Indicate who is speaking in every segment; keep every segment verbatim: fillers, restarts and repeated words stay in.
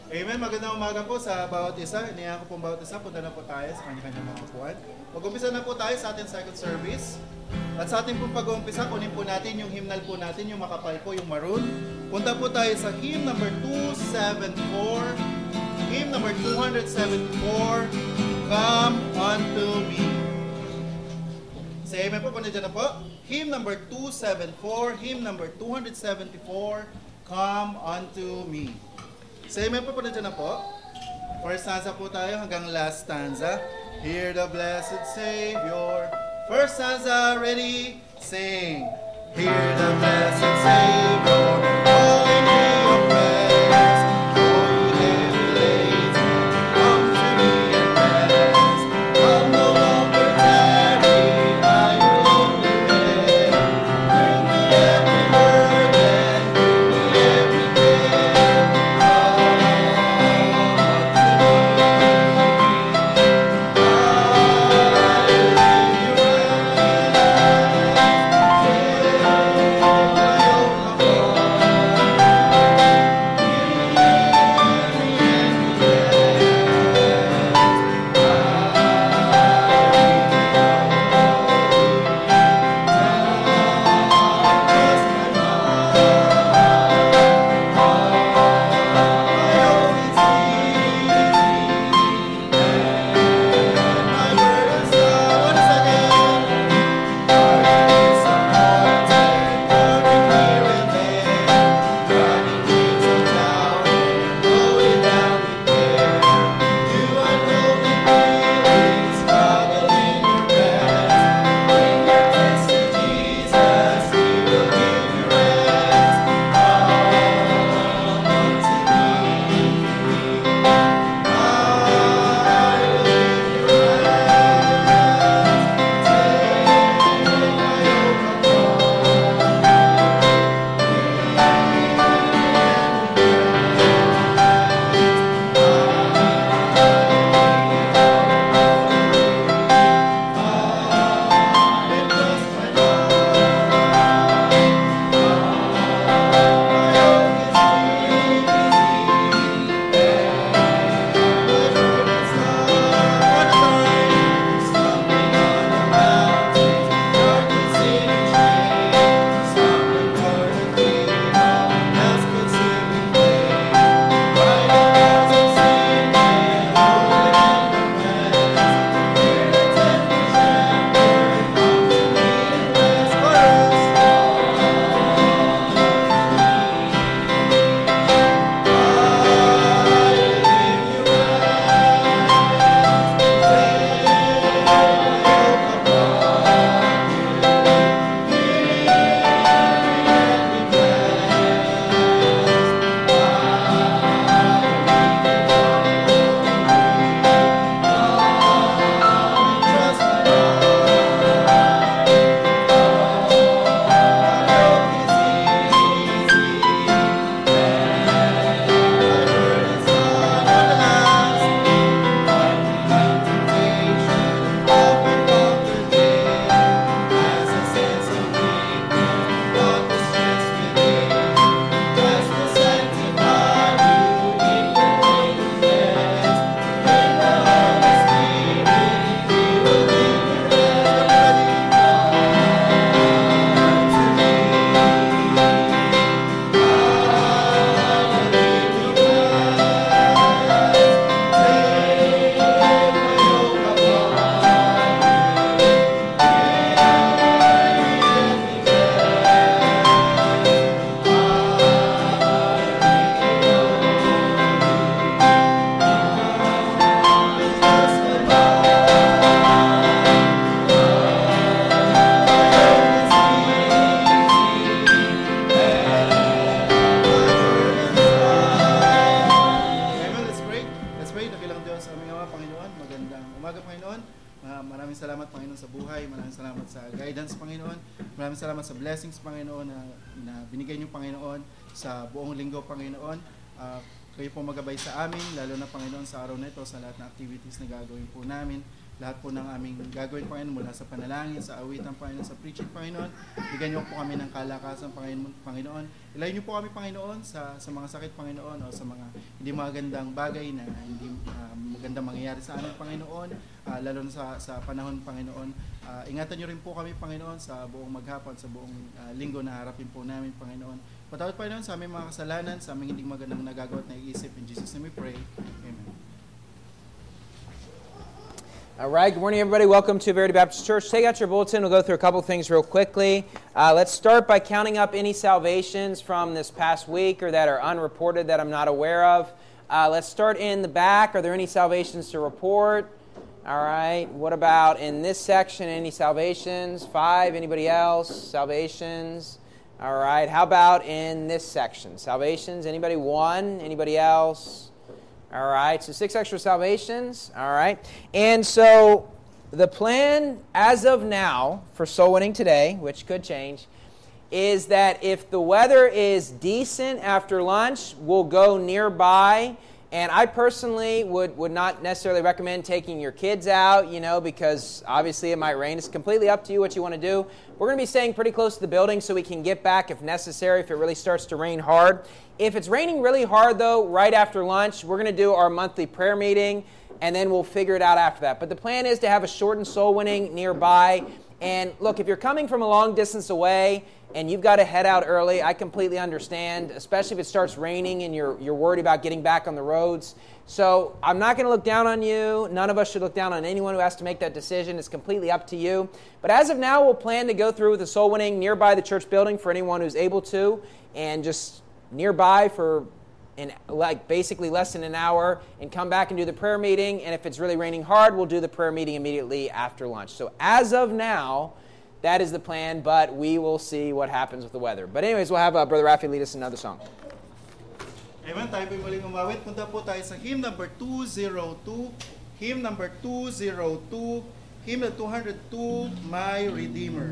Speaker 1: Amen. Magandang umaga po sa bawat isa. Iniyan ko pong bawat isa. Punta na po tayo sa kanya-kanya mga upuan. Mag-umpisa na po tayo sa ating second service. At sa ating pong pag-uumpisa, kunin po natin yung hymnal po natin, yung makapal po, yung maroon. Punta po tayo sa hymn number two seventy-four. Hymn number two seventy-four. Come unto me. Say amen po. Punta dyan na po. Hymn number two seventy-four. Hymn number two seventy-four. Come unto me. Say amen po po na dyan na po. First stanza po tayo hanggang last stanza. Hear the blessed Savior. First stanza, ready, sing. Hear the blessed Savior. Calling me your praise. Oh, ye heavy laden, come to me and rest. Come no longer tarry by your lonely bed. Bring me every burden, bring me every care. Maraming salamat sa blessings, Panginoon, na, na binigay niyo, Panginoon, sa buong linggo, Panginoon. Uh, kayo po magabay sa amin, lalo na, Panginoon, sa araw na ito, sa lahat ng activities na gagawin po namin. lahat po ng aming gagawin, Panginoon, mula sa panalangin, sa awitan, Panginoon, sa preaching, Panginoon. Bigyan niyo po kami ng kalakasan, Panginoon. Ilayo niyo po kami, Panginoon, sa, sa mga sakit, Panginoon, o sa mga hindi magandang bagay na hindi uh, magandang mangyayari sa amin, Panginoon, uh, lalo na sa, sa panahon, Panginoon. Uh, ingatan niyo rin po kami, Panginoon, sa buong maghapon, sa buong uh, linggo na harapin po namin, Panginoon. Patawad, Panginoon, sa aming mga kasalanan, sa aming hindi magandang nagagawa at naiisip. In Jesus' name we pray. Amen.
Speaker 2: All right, good morning, everybody. Welcome to Verity Baptist Church. Take out your bulletin. We'll go through a couple things real quickly. Uh, let's start by counting up any salvations from this past week or that are unreported that I'm not aware of. Uh, let's start in the back. Are there any salvations to report? All right. What about in this section? Any salvations? Five. Anybody else? Salvations? All right. How about in this section? Salvations? Anybody? One. Anybody else? All right, so six extra salvations. All right. And so the plan as of now for soul winning today, which could change, is that if the weather is decent after lunch, we'll go nearby. And I personally would, would not necessarily recommend taking your kids out, you know, because obviously it might rain. It's completely up to you what you want to do. We're going to be staying pretty close to the building so we can get back if necessary, if it really starts to rain hard. If it's raining really hard, though, right after lunch, we're going to do our monthly prayer meeting, and then we'll figure it out after that. But the plan is to have a shortened soul winning nearby. And look, if you're coming from a long distance away and you've got to head out early, I completely understand, especially if it starts raining and you're you're worried about getting back on the roads. So I'm not going to look down on you. None of us should look down on anyone who has to make that decision. It's completely up to you. But as of now, we'll plan to go through with the soul winning nearby the church building for anyone who's able to, and just nearby for in like basically less than an hour, and come back and do the prayer meeting. And if it's really raining hard, we'll do the prayer meeting immediately after lunch. So as of now, that is the plan, but we will see what happens with the weather. But anyways, we'll have uh, Brother Rafi lead us in another song.
Speaker 1: Amen. Tayo po'y muling umawit. Punta po tayo sa hymn number two oh two. Hymn number two oh two. Hymn two oh two, My Redeemer.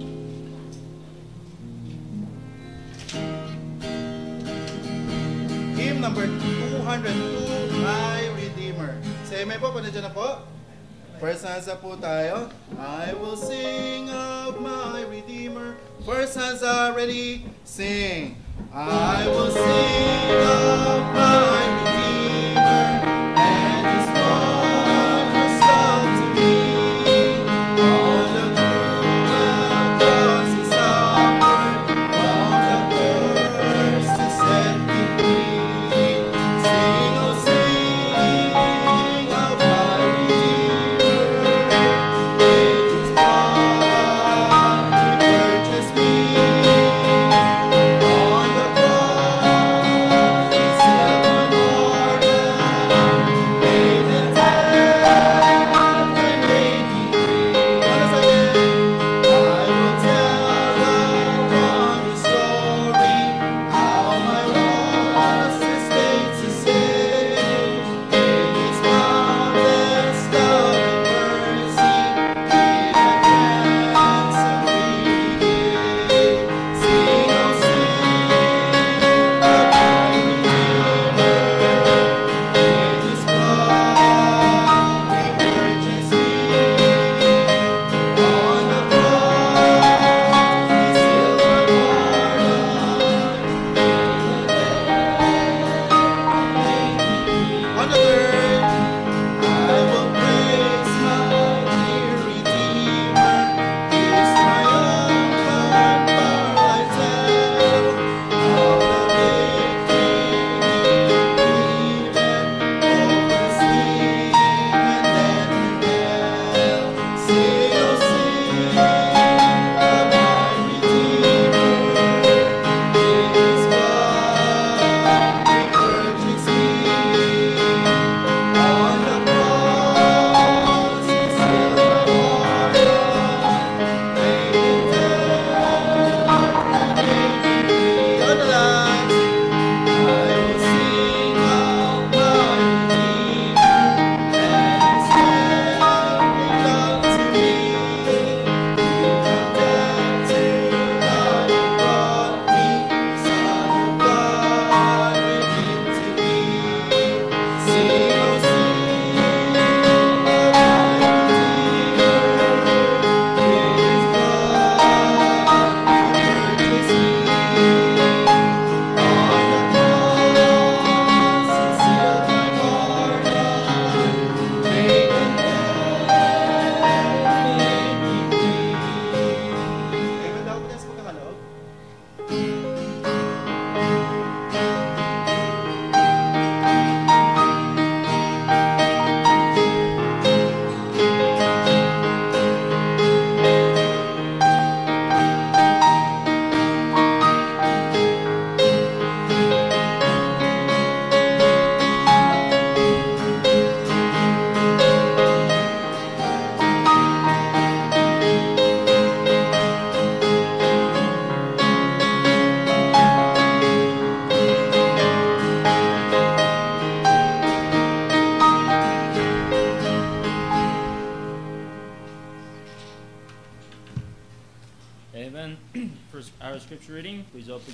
Speaker 1: Hymn number two oh two, My Redeemer. Say amen po, panadyan na po. First stanza po tayo. I will sing of my Redeemer. First stanza, ready, sing. I will sing of my Redeemer and His wondrous love to me. All the cruel cross He suffered, all the curse to set me free. Sing, oh sing of my Redeemer. With His blood He purchased me. On the cross He set my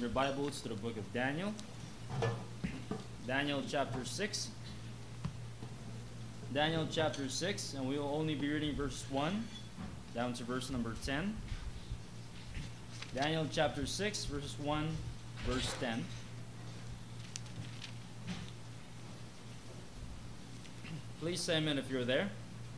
Speaker 3: your Bibles to the book of Daniel. Daniel chapter six. Daniel chapter six, and we will only be reading verse one down to verse number ten. Daniel chapter six, verses one, verse ten. Please say amen if you're there.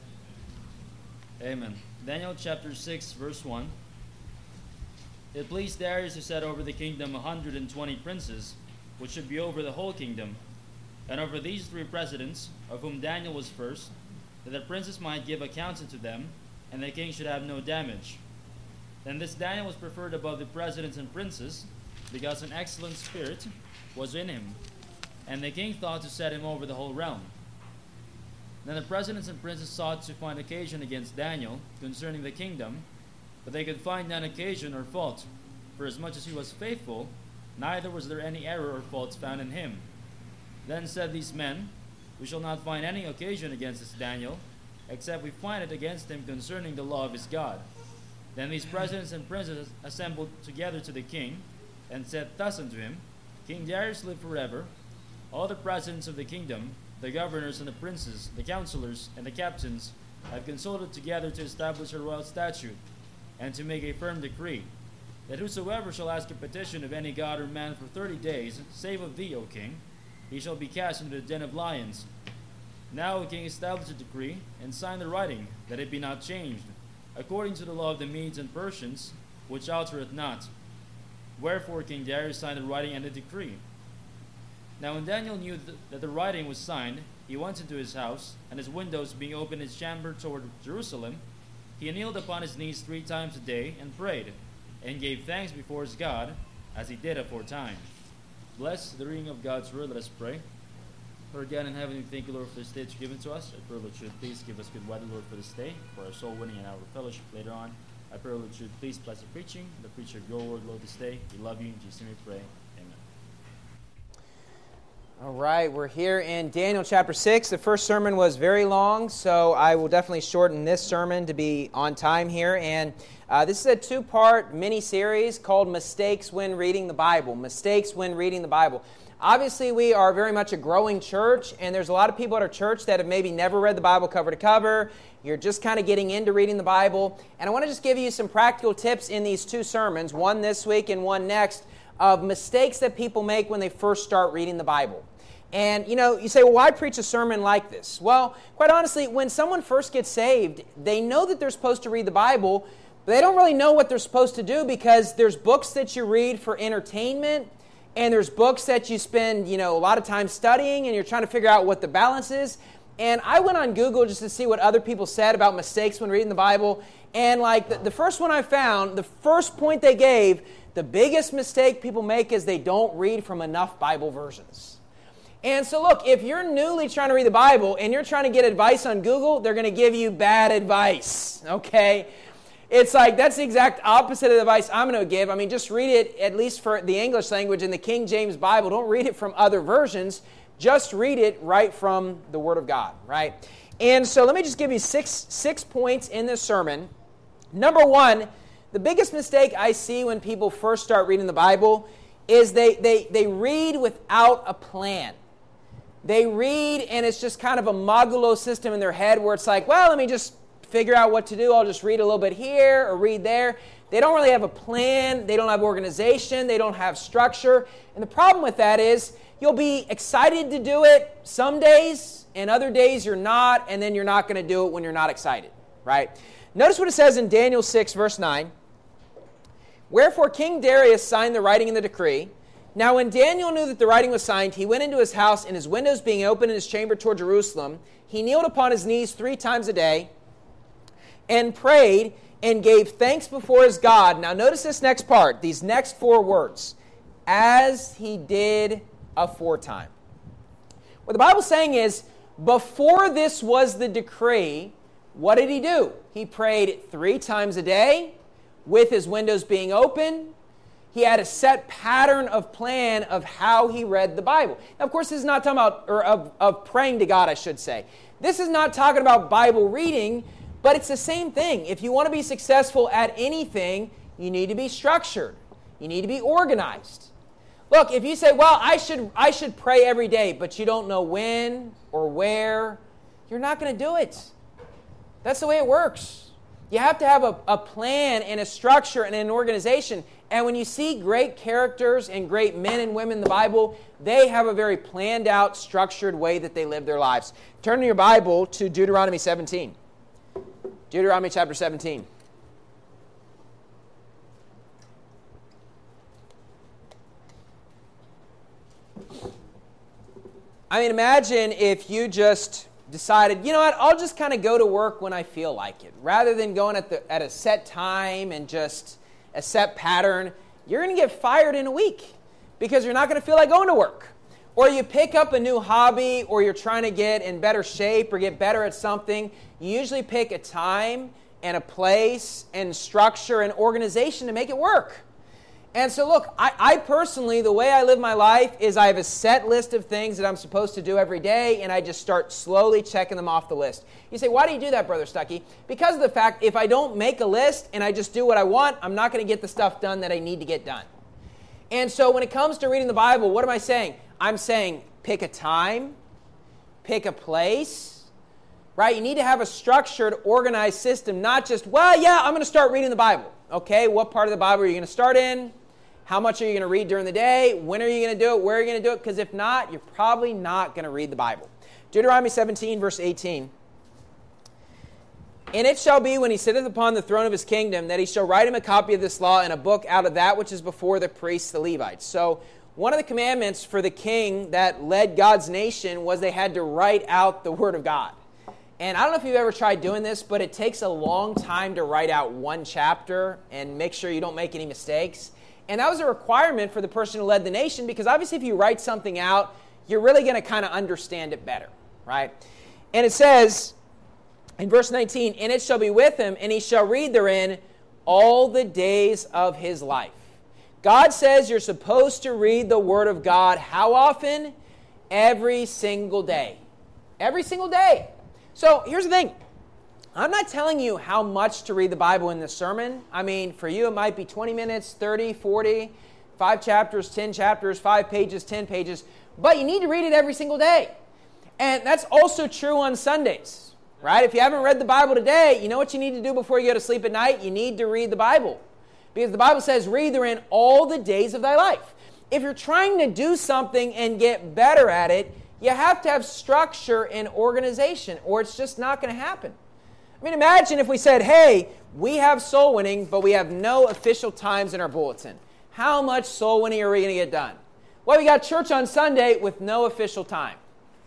Speaker 3: Amen. Daniel chapter six, verse one. It pleased Darius to set over the kingdom a hundred and twenty princes, which should be over the whole kingdom, and over these three presidents, of whom Daniel was first, that the princes might give accounts unto them, and the king should have no damage. Then this Daniel was preferred above the presidents and princes, because an excellent spirit was in him, and the king thought to set him over the whole realm. Then the presidents and princes sought to find occasion against Daniel concerning the kingdom, but they could find none occasion or fault, for as much as he was faithful, neither was there any error or faults found in him. Then said these men, We shall not find any occasion against this Daniel, except we find it against him concerning the law of his God. Then these presidents and princes assembled together to the king, and said thus unto him, King Darius live forever. All the presidents of the kingdom, the governors and the princes, the counselors and the captains, have consulted together to establish a royal statute, and to make a firm decree, that whosoever shall ask a petition of any god or man for thirty days, save of thee, O king, he shall be cast into the den of lions. Now, O king, establish a decree, and sign the writing, that it be not changed, according to the law of the Medes and Persians, which altereth not. Wherefore King Darius signed the writing and the decree. Now when Daniel knew th- that the writing was signed, he went into his house, and his windows being open in his chamber toward Jerusalem, he kneeled upon his knees three times a day, and prayed, and gave thanks before his God, as he did aforetime. Bless the reading of God's word. Let us pray. Lord God in heaven, we thank you, Lord, for this day that you've given to us. I pray, Lord, you would please give us good weather, Lord, for this day, for our soul winning and our fellowship later on. I pray, Lord, you would please bless the preaching, the preacher of your word, Lord, this day. We love you. In Jesus' name we pray. Amen.
Speaker 2: All right, we're here in Daniel chapter six. The first sermon was very long, so I will definitely shorten this sermon to be on time here. And uh, this is a two-part mini-series called Mistakes When Reading the Bible. Mistakes When Reading the Bible. Obviously, we are very much a growing church, and there's a lot of people at our church that have maybe never read the Bible cover to cover. You're just kind of getting into reading the Bible. And I want to just give you some practical tips in these two sermons, one this week and one next, of mistakes that people make when they first start reading the Bible. And, you know, you say, well, why preach a sermon like this? Well, quite honestly, when someone first gets saved, they know that they're supposed to read the Bible, but they don't really know what they're supposed to do because there's books that you read for entertainment, and there's books that you spend, you know, a lot of time studying, and you're trying to figure out what the balance is. And I went on Google just to see what other people said about mistakes when reading the Bible. And like the, the first one I found, the first point they gave, the biggest mistake people make is they don't read from enough Bible versions. And so look, if you're newly trying to read the Bible and you're trying to get advice on Google, they're going to give you bad advice, okay? It's like, that's the exact opposite of the advice I'm going to give. I mean, just read it, at least for the English language in the King James Bible. Don't read it from other versions. Just read it right from the Word of God, right? And so let me just give you six, six points in this sermon. Number one, the biggest mistake I see when people first start reading the Bible is they, they, they read without a plan. They read, and it's just kind of a modulo system in their head where it's like, well, let me just figure out what to do. I'll just read a little bit here or read there. They don't really have a plan. They don't have organization. They don't have structure. And the problem with that is you'll be excited to do it some days, and other days you're not, and then you're not going to do it when you're not excited, right? Notice what it says in Daniel six, verse nine. Wherefore King Darius signed the writing and the decree. Now when Daniel knew that the writing was signed, he went into his house, and his windows being open in his chamber toward Jerusalem, he kneeled upon his knees three times a day, and prayed, and gave thanks before his God. Now notice this next part, these next four words. As he did aforetime. What the Bible's saying is, before this was the decree, what did he do? He prayed three times a day, with his windows being open. He had a set pattern of plan of how he read the Bible. Now, of course, this is not talking about, or of, of praying to God, I should say. This is not talking about Bible reading, but it's the same thing. If you want to be successful at anything, you need to be structured. You need to be organized. Look, if you say, well, I should I should pray every day, but you don't know when or where, you're not going to do it. That's the way it works. You have to have a, a plan and a structure and an organization. And when you see great characters and great men and women in the Bible, they have a very planned out, structured way that they live their lives. Turn to your Bible to Deuteronomy seventeen. Deuteronomy chapter seventeen. I mean, imagine if you just decided, you know what, I'll just kind of go to work when I feel like it. Rather than going at, the, at a set time and just a set pattern, you're going to get fired in a week because you're not going to feel like going to work. Or you pick up a new hobby, or you're trying to get in better shape or get better at something. You usually pick a time and a place and structure and organization to make it work. And so look, I, I personally, the way I live my life is I have a set list of things that I'm supposed to do every day, and I just start slowly checking them off the list. You say, why do you do that, Brother Stuckey? Because of the fact, if I don't make a list and I just do what I want, I'm not going to get the stuff done that I need to get done. And so when it comes to reading the Bible, what am I saying? I'm saying pick a time, pick a place, right? You need to have a structured, organized system, not just, well, yeah, I'm going to start reading the Bible. Okay, what part of the Bible are you going to start in? How much are you going to read during the day? When are you going to do it? Where are you going to do it? Because if not, you're probably not going to read the Bible. Deuteronomy seventeen, verse eighteen. And it shall be when he sitteth upon the throne of his kingdom that he shall write him a copy of this law in a book out of that which is before the priests, the Levites. So one of the commandments for the king that led God's nation was they had to write out the Word of God. And I don't know if you've ever tried doing this, but it takes a long time to write out one chapter and make sure you don't make any mistakes. And that was a requirement for the person who led the nation, because obviously if you write something out, you're really going to kind of understand it better, right? And it says in verse nineteen, and it shall be with him, and he shall read therein all the days of his life. God says you're supposed to read the Word of God how often? Every single day. Every single day. So here's the thing. I'm not telling you how much to read the Bible in this sermon. I mean, for you it might be twenty minutes, thirty, forty, five chapters, ten chapters, five pages, ten pages. But you need to read it every single day. And that's also true on Sundays, right? If you haven't read the Bible today, you know what you need to do before you go to sleep at night? You need to read the Bible. Because the Bible says, read therein all the days of thy life. If you're trying to do something and get better at it, you have to have structure and organization, or it's just not going to happen. I mean, imagine if we said, hey, we have soul winning, but we have no official times in our bulletin. How much soul winning are we going to get done? Well, we got church on Sunday with no official time.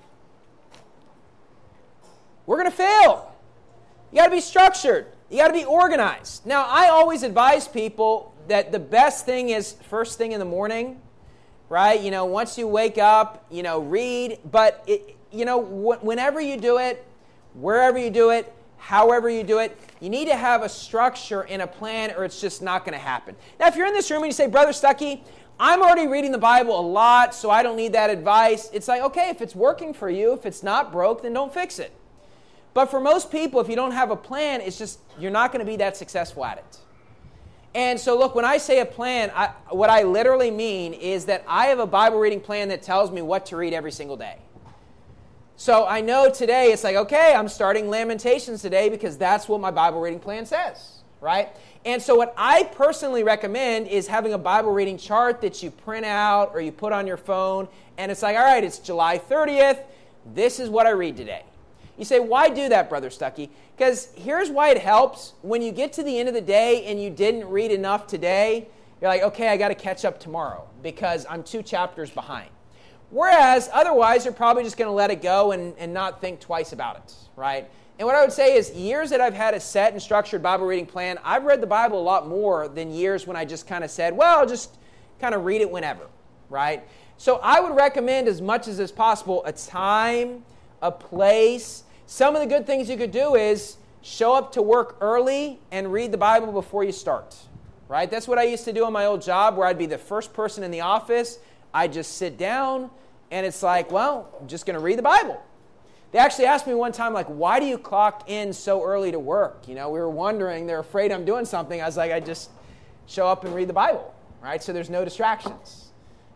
Speaker 2: We're going to fail. You got to be structured. You got to be organized. Now, I always advise people that the best thing is first thing in the morning, right? You know, once you wake up, you know, read. But, it, you know, wh- whenever you do it, wherever you do it, however you do it, you need to have a structure and a plan, or it's just not going to happen. Now, if you're in this room and you say, Brother Stuckey, I'm already reading the Bible a lot, so I don't need that advice. It's like, okay, if it's working for you, if it's not broke, then don't fix it. But for most people, if you don't have a plan, it's just, you're not going to be that successful at it. And so look, when I say a plan, I, what I literally mean is that I have a Bible reading plan that tells me what to read every single day. So I know today it's like, okay, I'm starting Lamentations today because that's what my Bible reading plan says, right? And so what I personally recommend is having a Bible reading chart that you print out or you put on your phone, and it's like, all right, it's July thirtieth. This is what I read today. You say, why do that, Brother Stuckey? Because here's why it helps. When you get to the end of the day and you didn't read enough today, you're like, okay, I got to catch up tomorrow because I'm two chapters behind. Whereas, otherwise, you're probably just going to let it go and, and not think twice about it, right? And what I would say is, years that I've had a set and structured Bible reading plan, I've read the Bible a lot more than years when I just kind of said, well, I'll just kind of read it whenever, right? So I would recommend, as much as is possible, a time, a place. Some of the good things you could do is show up to work early and read the Bible before you start, right? That's what I used to do on my old job, where I'd be the first person in the office. I'd just sit down, and it's like, well, I'm just going to read the Bible. They actually asked me one time, like, why do you clock in so early to work? You know, we were wondering, they're afraid I'm doing something. I was like, I just show up and read the Bible, right? So there's no distractions.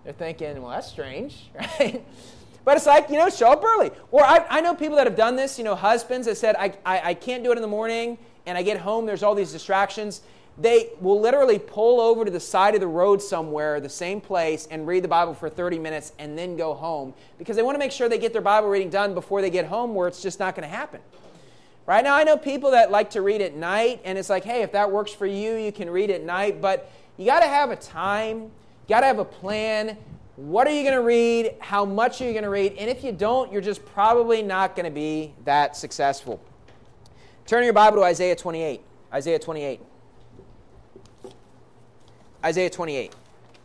Speaker 2: They're thinking, well, that's strange, right? But it's like, you know, show up early. Or I, I know people that have done this, you know, husbands that said, I, I, I can't do it in the morning, and I get home, there's all these distractions. They will literally pull over to the side of the road somewhere, the same place, and read the Bible for thirty minutes and then go home because they want to make sure they get their Bible reading done before they get home where it's just not going to happen. Right now, I know people that like to read at night, and it's like, hey, if that works for you, you can read at night, but you got to have a time, you got to have a plan. What are you going to read? How much are you going to read? And if you don't, you're just probably not going to be that successful. Turn your Bible to Isaiah twenty-eight. Isaiah twenty-eight. Isaiah twenty-eight.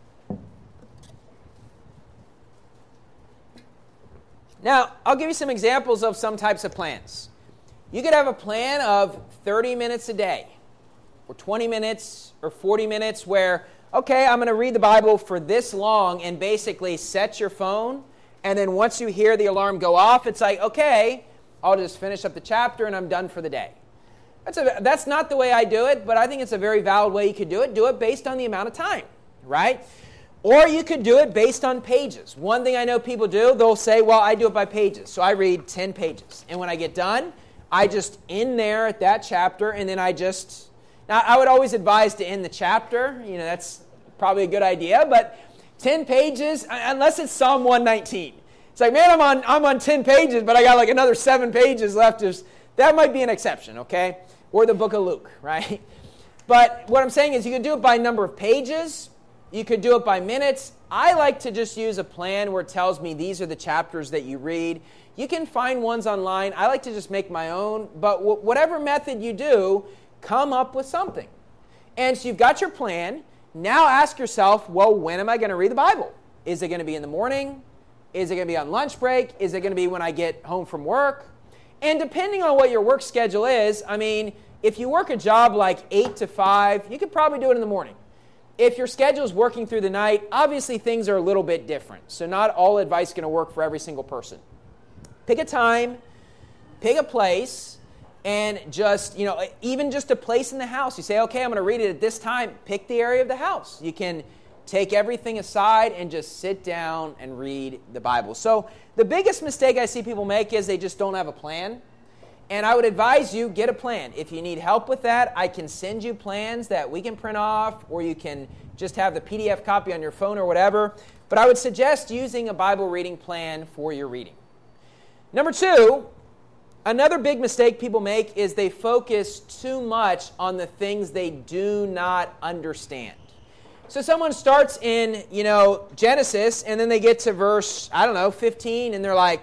Speaker 2: Now, I'll give you some examples of some types of plans. You could have a plan of thirty minutes a day, or twenty minutes, or forty minutes where, okay, I'm going to read the Bible for this long, and basically set your phone, and then once you hear the alarm go off, it's like, okay, I'll just finish up the chapter and I'm done for the day. That's, a, that's not the way I do it, but I think it's a very valid way you could do it. Do it based on the amount of time, right? Or you could do it based on pages. One thing I know people do, they'll say, well, I do it by pages. So I read ten pages. And when I get done, I just end there at that chapter, and then I just... Now, I would always advise to end the chapter. You know, that's probably a good idea, but ten pages, unless it's Psalm one nineteen. It's like, man, I'm on I'm on ten pages, but I got like another seven pages left. Just, that might be an exception, okay? Or the book of Luke, right? But what I'm saying is you could do it by number of pages. You could do it by minutes. I like to just use a plan where it tells me these are the chapters that you read. You can find ones online. I like to just make my own. But w- whatever method you do, come up with something. And so you've got your plan. Now ask yourself, well, when am I going to read the Bible? Is it going to be in the morning? Is it going to be on lunch break? Is it going to be when I get home from work? And depending on what your work schedule is, I mean, if you work a job like eight to five, you could probably do it in the morning. If your schedule is working through the night, obviously things are a little bit different. So not all advice is going to work for every single person. Pick a time, pick a place, and just, you know, even just a place in the house. You say, okay, I'm going to read it at this time. Pick the area of the house. You can take everything aside and just sit down and read the Bible. So the biggest mistake I see people make is they just don't have a plan. And I would advise you, get a plan. If you need help with that, I can send you plans that we can print off, or you can just have the P D F copy on your phone or whatever. But I would suggest using a Bible reading plan for your reading. Number two, another big mistake people make is they focus too much on the things they do not understand. So someone starts in, you know, Genesis, and then they get to verse, I don't know, fifteen, and they're like,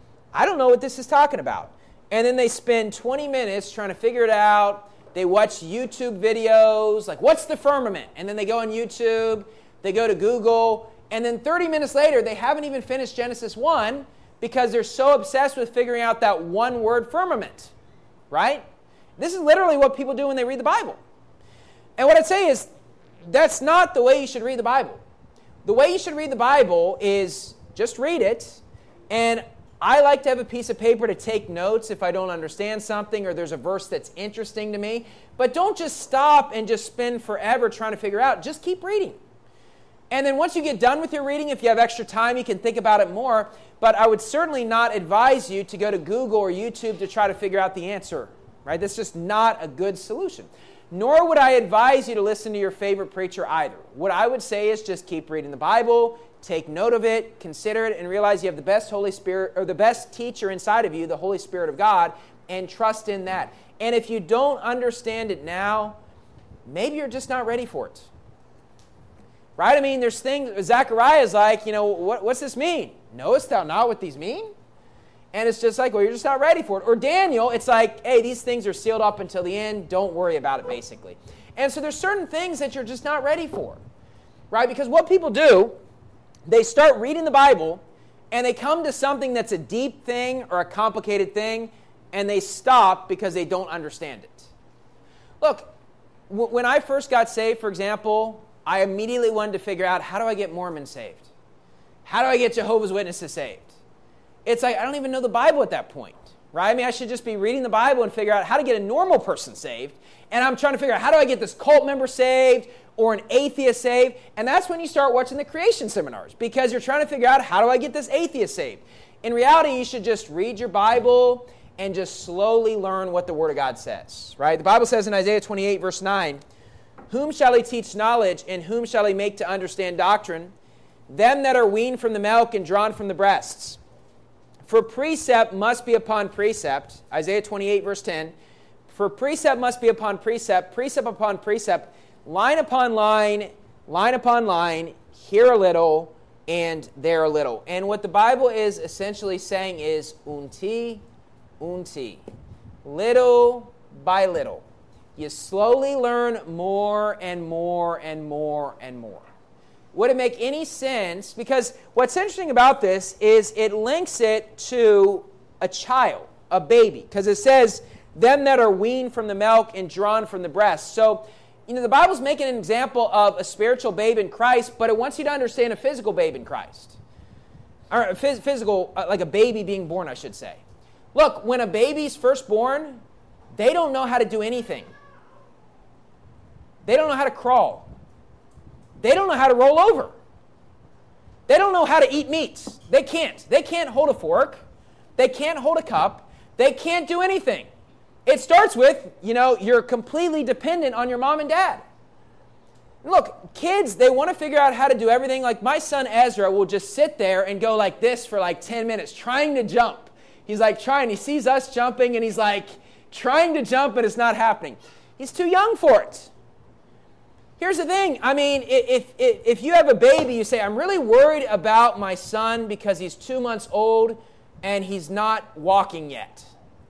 Speaker 2: I don't know what this is talking about. And then they spend twenty minutes trying to figure it out. They watch YouTube videos, like, what's the firmament? And then they go on YouTube, they go to Google, and then thirty minutes later, they haven't even finished Genesis one because they're so obsessed with figuring out that one word firmament, right? This is literally what people do when they read the Bible. And what I'd say is, that's not the way you should read the Bible. The way you should read the Bible is just read it, and I like to have a piece of paper to take notes if I don't understand something or there's a verse that's interesting to me. But don't just stop and just spend forever trying to figure out. Just keep reading. And then once you get done with your reading, if you have extra time, you can think about it more. But I would certainly not advise you to go to Google or YouTube to try to figure out the answer. Right? That's just not a good solution. Nor would I advise you to listen to your favorite preacher either. What I would say is just keep reading the Bible, take note of it, consider it, and realize you have the best Holy Spirit, or the best teacher inside of you, the Holy Spirit of God, and trust in that. And if you don't understand it now, maybe you're just not ready for it. Right? I mean, there's things, Zechariah is like, you know, what, what's this mean? Knowest thou not what these mean? And it's just like, well, you're just not ready for it. Or Daniel, it's like, hey, these things are sealed up until the end. Don't worry about it, basically. And so there's certain things that you're just not ready for. Right? Because what people do, they start reading the Bible, and they come to something that's a deep thing or a complicated thing, and they stop because they don't understand it. Look, w- when I first got saved, for example, I immediately wanted to figure out, how do I get Mormons saved? How do I get Jehovah's Witnesses saved? It's like, I don't even know the Bible at that point, right? I mean, I should just be reading the Bible and figure out how to get a normal person saved. And I'm trying to figure out, how do I get this cult member saved or an atheist saved? And that's when you start watching the creation seminars, because you're trying to figure out, how do I get this atheist saved? In reality, you should just read your Bible and just slowly learn what the Word of God says, right? The Bible says in Isaiah twenty-eight, verse nine, whom shall he teach knowledge, and whom shall he make to understand doctrine? Them that are weaned from the milk and drawn from the breasts. For precept must be upon precept, Isaiah twenty-eight, verse ten, for precept must be upon precept, precept upon precept, line upon line, line upon line, here a little, and there a little. And what the Bible is essentially saying is, unti, unti, little by little. You slowly learn more and more and more and more. Would it make any sense? Because what's interesting about this is it links it to a child, a baby. Because it says, them that are weaned from the milk and drawn from the breast. So, you know, the Bible's making an example of a spiritual babe in Christ, but it wants you to understand a physical babe in Christ. Or a phys- physical, like a baby being born, I should say. Look, when a baby's first born, they don't know how to do anything. They don't know how to crawl. They don't know how to roll over. They don't know how to eat meat. They can't. They can't hold a fork. They can't hold a cup. They can't do anything. It starts with, you know, you're completely dependent on your mom and dad. Look, kids, they want to figure out how to do everything. Like my son Ezra will just sit there and go like this for like ten minutes trying to jump. He's like trying. He sees us jumping and he's like trying to jump, but it's not happening. He's too young for it. Here's the thing. I mean, if, if, if you have a baby, you say, I'm really worried about my son because he's two months old and he's not walking yet.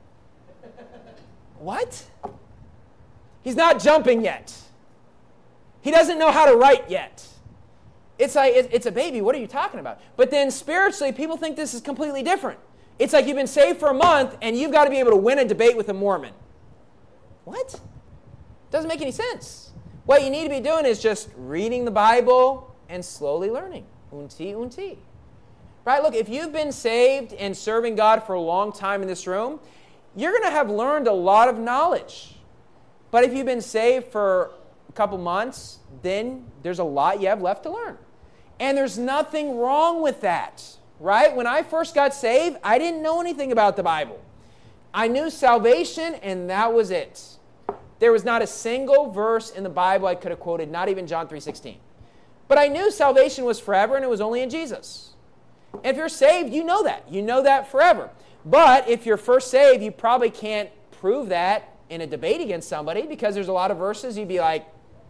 Speaker 2: What? He's not jumping yet. He doesn't know how to write yet. It's like, it's a baby. What are you talking about? But then spiritually, people think this is completely different. It's like you've been saved for a month and you've got to be able to win a debate with a Mormon. What? Doesn't make any sense. What you need to be doing is just reading the Bible and slowly learning. Unti, unti. Right? Look, if you've been saved and serving God for a long time in this room, you're going to have learned a lot of knowledge. But if you've been saved for a couple months, then there's a lot you have left to learn. And there's nothing wrong with that. Right? When I first got saved, I didn't know anything about the Bible. I knew salvation, and that was it. There was not a single verse in the Bible I could have quoted, not even John three sixteen. But I knew salvation was forever, and it was only in Jesus. And if you're saved, you know that. You know that forever. But if you're first saved, you probably can't prove that in a debate against somebody, because there's a lot of verses you'd be like,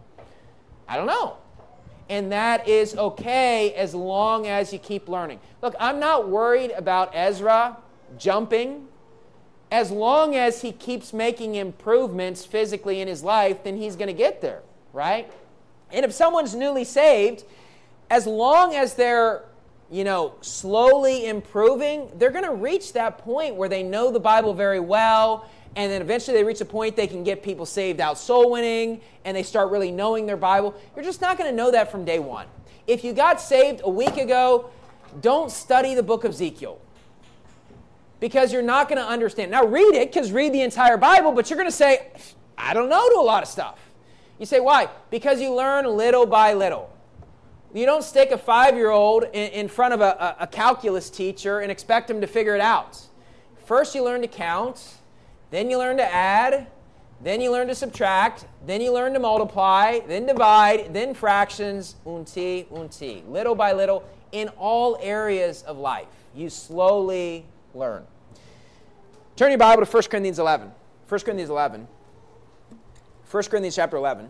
Speaker 2: I don't know. And that is okay as long as you keep learning. Look, I'm not worried about Ezra jumping. As long as he keeps making improvements physically in his life, then he's going to get there, right? And if someone's newly saved, as long as they're, you know, slowly improving, they're going to reach that point where they know the Bible very well, and then eventually they reach a point they can get people saved out soul winning, and they start really knowing their Bible. You're just not going to know that from day one. If you got saved a week ago, don't study the book of Ezekiel, because you're not going to understand. Now read it, because read the entire Bible, but you're going to say, I don't know to a lot of stuff. You say, why? Because you learn little by little. You don't stick a five-year-old in, in front of a, a, a calculus teacher and expect him to figure it out. First you learn to count, then you learn to add, then you learn to subtract, then you learn to multiply, then divide, then fractions, unti, unti. Little by little, in all areas of life, you slowly learn. Turn your Bible to First Corinthians eleven. First Corinthians eleven. First Corinthians chapter eleven.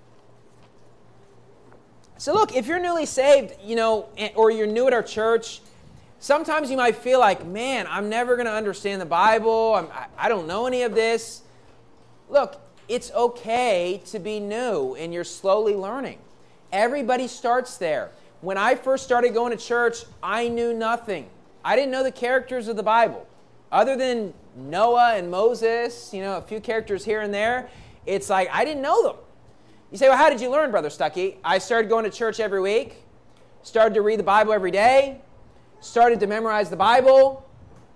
Speaker 2: So look, if you're newly saved, you know, or you're new at our church, sometimes you might feel like, man, I'm never going to understand the Bible. I'm, I don't know any of this. Look, it's okay to be new and you're slowly learning. Everybody starts there. When I first started going to church, I knew nothing. I didn't know the characters of the Bible. Other than Noah and Moses, you know, a few characters here and there, it's like I didn't know them. You say, well, how did you learn, Brother Stuckey? I started going to church every week, started to read the Bible every day, started to memorize the Bible,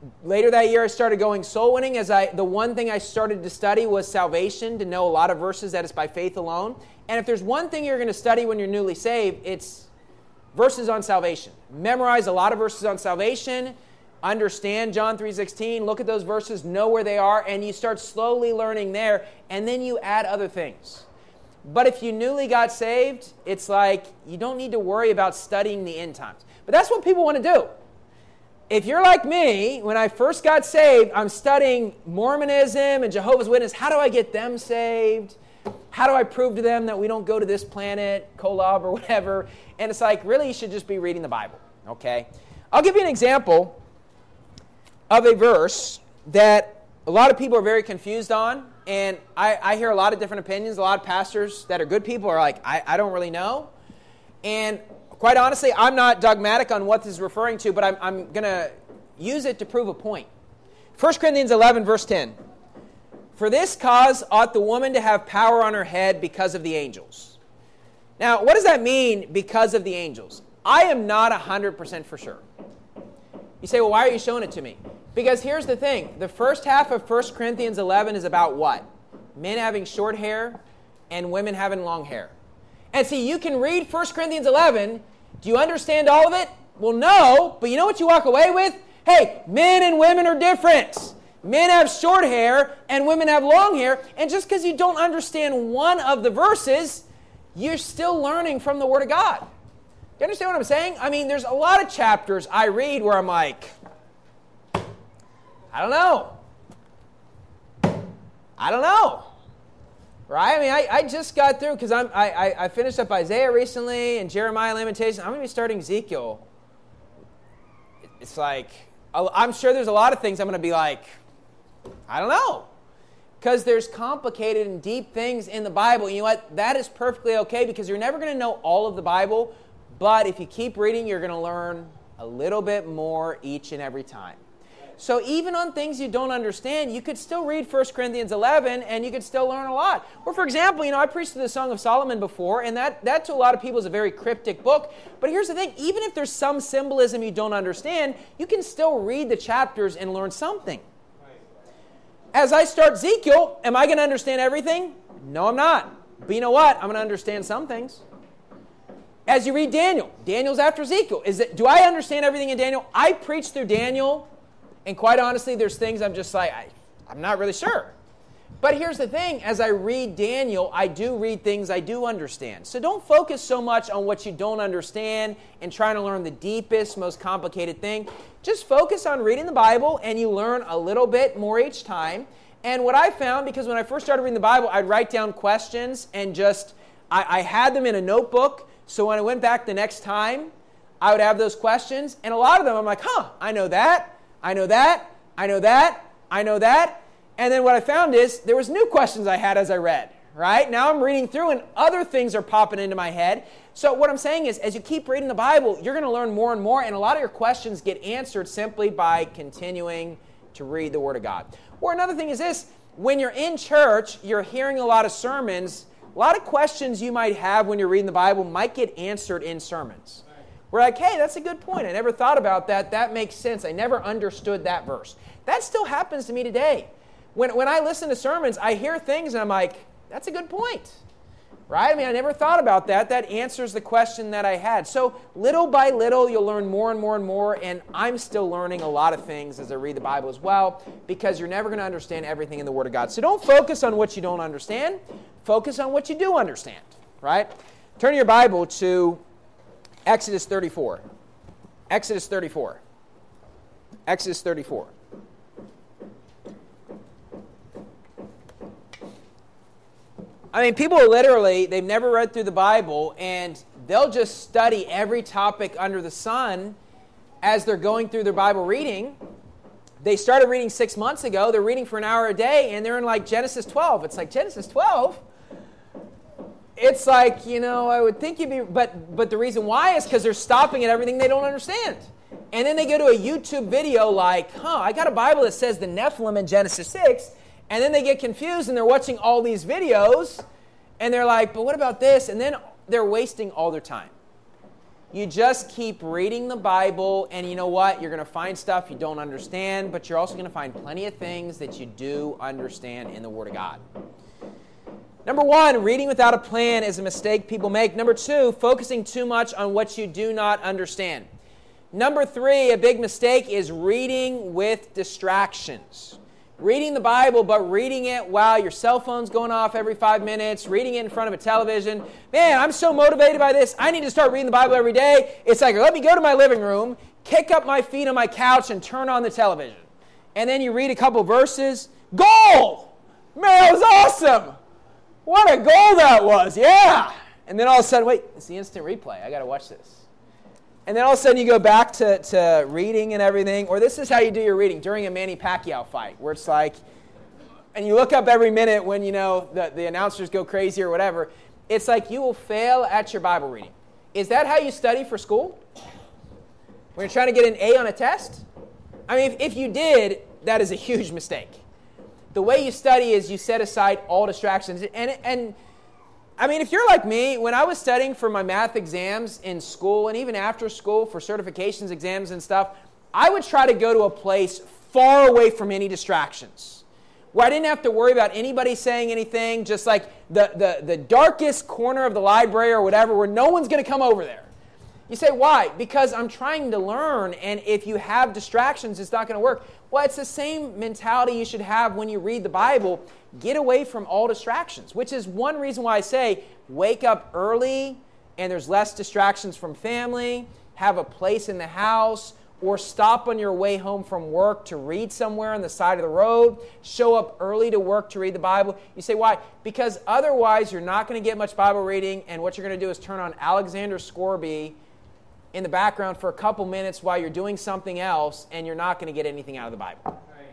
Speaker 2: later that year, I started going soul winning. As I, the one thing I started to study was salvation, to know a lot of verses that it's by faith alone. And if there's one thing you're going to study when you're newly saved, it's verses on salvation. Memorize a lot of verses on salvation. Understand John three sixteen. Look at those verses, know where they are, and you start slowly learning there, and then you add other things. But if you newly got saved, it's like you don't need to worry about studying the end times. But that's what people want to do. If you're like me, when I first got saved, I'm studying Mormonism and Jehovah's Witness. How do I get them saved? How do I prove to them that we don't go to this planet, Kolob or whatever? And it's like, really, you should just be reading the Bible, okay? I'll give you an example of a verse that a lot of people are very confused on. And I, I hear a lot of different opinions. A lot of pastors that are good people are like, I, I don't really know. And quite honestly, I'm not dogmatic on what this is referring to, but I'm, I'm going to use it to prove a point. First Corinthians eleven, verse ten. For this cause ought the woman to have power on her head because of the angels. Now, what does that mean, because of the angels? I am not one hundred percent for sure. You say, well, why are you showing it to me? Because here's the thing. The first half of First Corinthians eleven is about what? Men having short hair and women having long hair. And see, you can read First Corinthians eleven. Do you understand all of it? Well, no. But you know what you walk away with? Hey, men and women are different. Men have short hair and women have long hair. And just because you don't understand one of the verses, you're still learning from the Word of God. Do you understand what I'm saying? I mean, there's a lot of chapters I read where I'm like, I don't know. I don't know. Right? I mean, I, I just got through, because I'm I, I I finished up Isaiah recently and Jeremiah, Lamentations. I'm going to be starting Ezekiel. It's like, I'm sure there's a lot of things I'm going to be like, I don't know. Because there's complicated and deep things in the Bible. You know what? That is perfectly okay, because you're never going to know all of the Bible. But if you keep reading, you're going to learn a little bit more each and every time. So even on things you don't understand, you could still read First Corinthians eleven and you could still learn a lot. Or for example, you know, I preached through the Song of Solomon before, and that, that to a lot of people is a very cryptic book. But here's the thing, even if there's some symbolism you don't understand, you can still read the chapters and learn something. As I start Ezekiel, am I going to understand everything? No, I'm not. But you know what? I'm going to understand some things. As you read Daniel, Daniel's after Ezekiel. Is it, do I understand everything in Daniel? I preach through Daniel, and quite honestly, there's things I'm just like, I, I'm not really sure. But here's the thing, as I read Daniel, I do read things I do understand. So don't focus so much on what you don't understand and trying to learn the deepest, most complicated thing. Just focus on reading the Bible, and you learn a little bit more each time. And what I found, because when I first started reading the Bible, I'd write down questions and just, I, I had them in a notebook. So when I went back the next time, I would have those questions. And a lot of them, I'm like, huh, I know that. I know that, I know that, I know that. And then what I found is there was new questions I had as I read, right? Now I'm reading through and other things are popping into my head. So what I'm saying is, as you keep reading the Bible, you're going to learn more and more, and a lot of your questions get answered simply by continuing to read the Word of God. Or another thing is this, when you're in church, you're hearing a lot of sermons, a lot of questions you might have when you're reading the Bible might get answered in sermons. We're like, hey, that's a good point. I never thought about that. That makes sense. I never understood that verse. That still happens to me today. When, when I listen to sermons, I hear things and I'm like, that's a good point. Right? I mean, I never thought about that. That answers the question that I had. So little by little, you'll learn more and more and more. And I'm still learning a lot of things as I read the Bible as well, because you're never going to understand everything in the Word of God. So don't focus on what you don't understand. Focus on what you do understand. Right? Turn your Bible to Exodus thirty-four. Exodus thirty-four. Exodus thirty-four. I mean, people literally, they've never read through the Bible, and they'll just study every topic under the sun as they're going through their Bible reading. They started reading six months ago. They're reading for an hour a day, and they're in like Genesis twelve. It's like, Genesis twelve? It's like, you know, I would think you'd be, but but the reason why is because they're stopping at everything they don't understand. And then they go to a YouTube video like, huh, I got a Bible that says the Nephilim in Genesis six, and then they get confused and they're watching all these videos, and they're like, but what about this? And then they're wasting all their time. You just keep reading the Bible, and you know what? You're going to find stuff you don't understand, but you're also going to find plenty of things that you do understand in the Word of God. Number one, reading without a plan is a mistake people make. Number two, focusing too much on what you do not understand. Number three, a big mistake is reading with distractions. Reading the Bible, but reading it while your cell phone's going off every five minutes, reading it in front of a television. Man, I'm so motivated by this. I need to start reading the Bible every day. It's like, let me go to my living room, kick up my feet on my couch, and turn on the television. And then you read a couple verses. Goal! Man, that was awesome! What a goal that was, yeah! And then all of a sudden, wait, it's the instant replay. I got to watch this. And then all of a sudden you go back to, to reading and everything. Or this is how you do your reading during a Manny Pacquiao fight, where it's like, and you look up every minute when, you know, the, the announcers go crazy or whatever. It's like you will fail at your Bible reading. Is that how you study for school? When you're trying to get an A on a test? I mean, if, if you did, that is a huge mistake. The way you study is you set aside all distractions. And, and I mean, if you're like me, when I was studying for my math exams in school and even after school for certifications, exams and stuff, I would try to go to a place far away from any distractions, where I didn't have to worry about anybody saying anything, just like the, the, the darkest corner of the library or whatever, where no one's going to come over there. You say, why? Because I'm trying to learn, and if you have distractions, it's not going to work. Well, it's the same mentality you should have when you read the Bible. Get away from all distractions, which is one reason why I say wake up early and there's less distractions from family, have a place in the house, or stop on your way home from work to read somewhere on the side of the road. Show up early to work to read the Bible. You say, why? Because otherwise you're not going to get much Bible reading, and what you're going to do is turn on Alexander Scourby in the background for a couple minutes while you're doing something else, and you're not going to get anything out of the Bible. Right.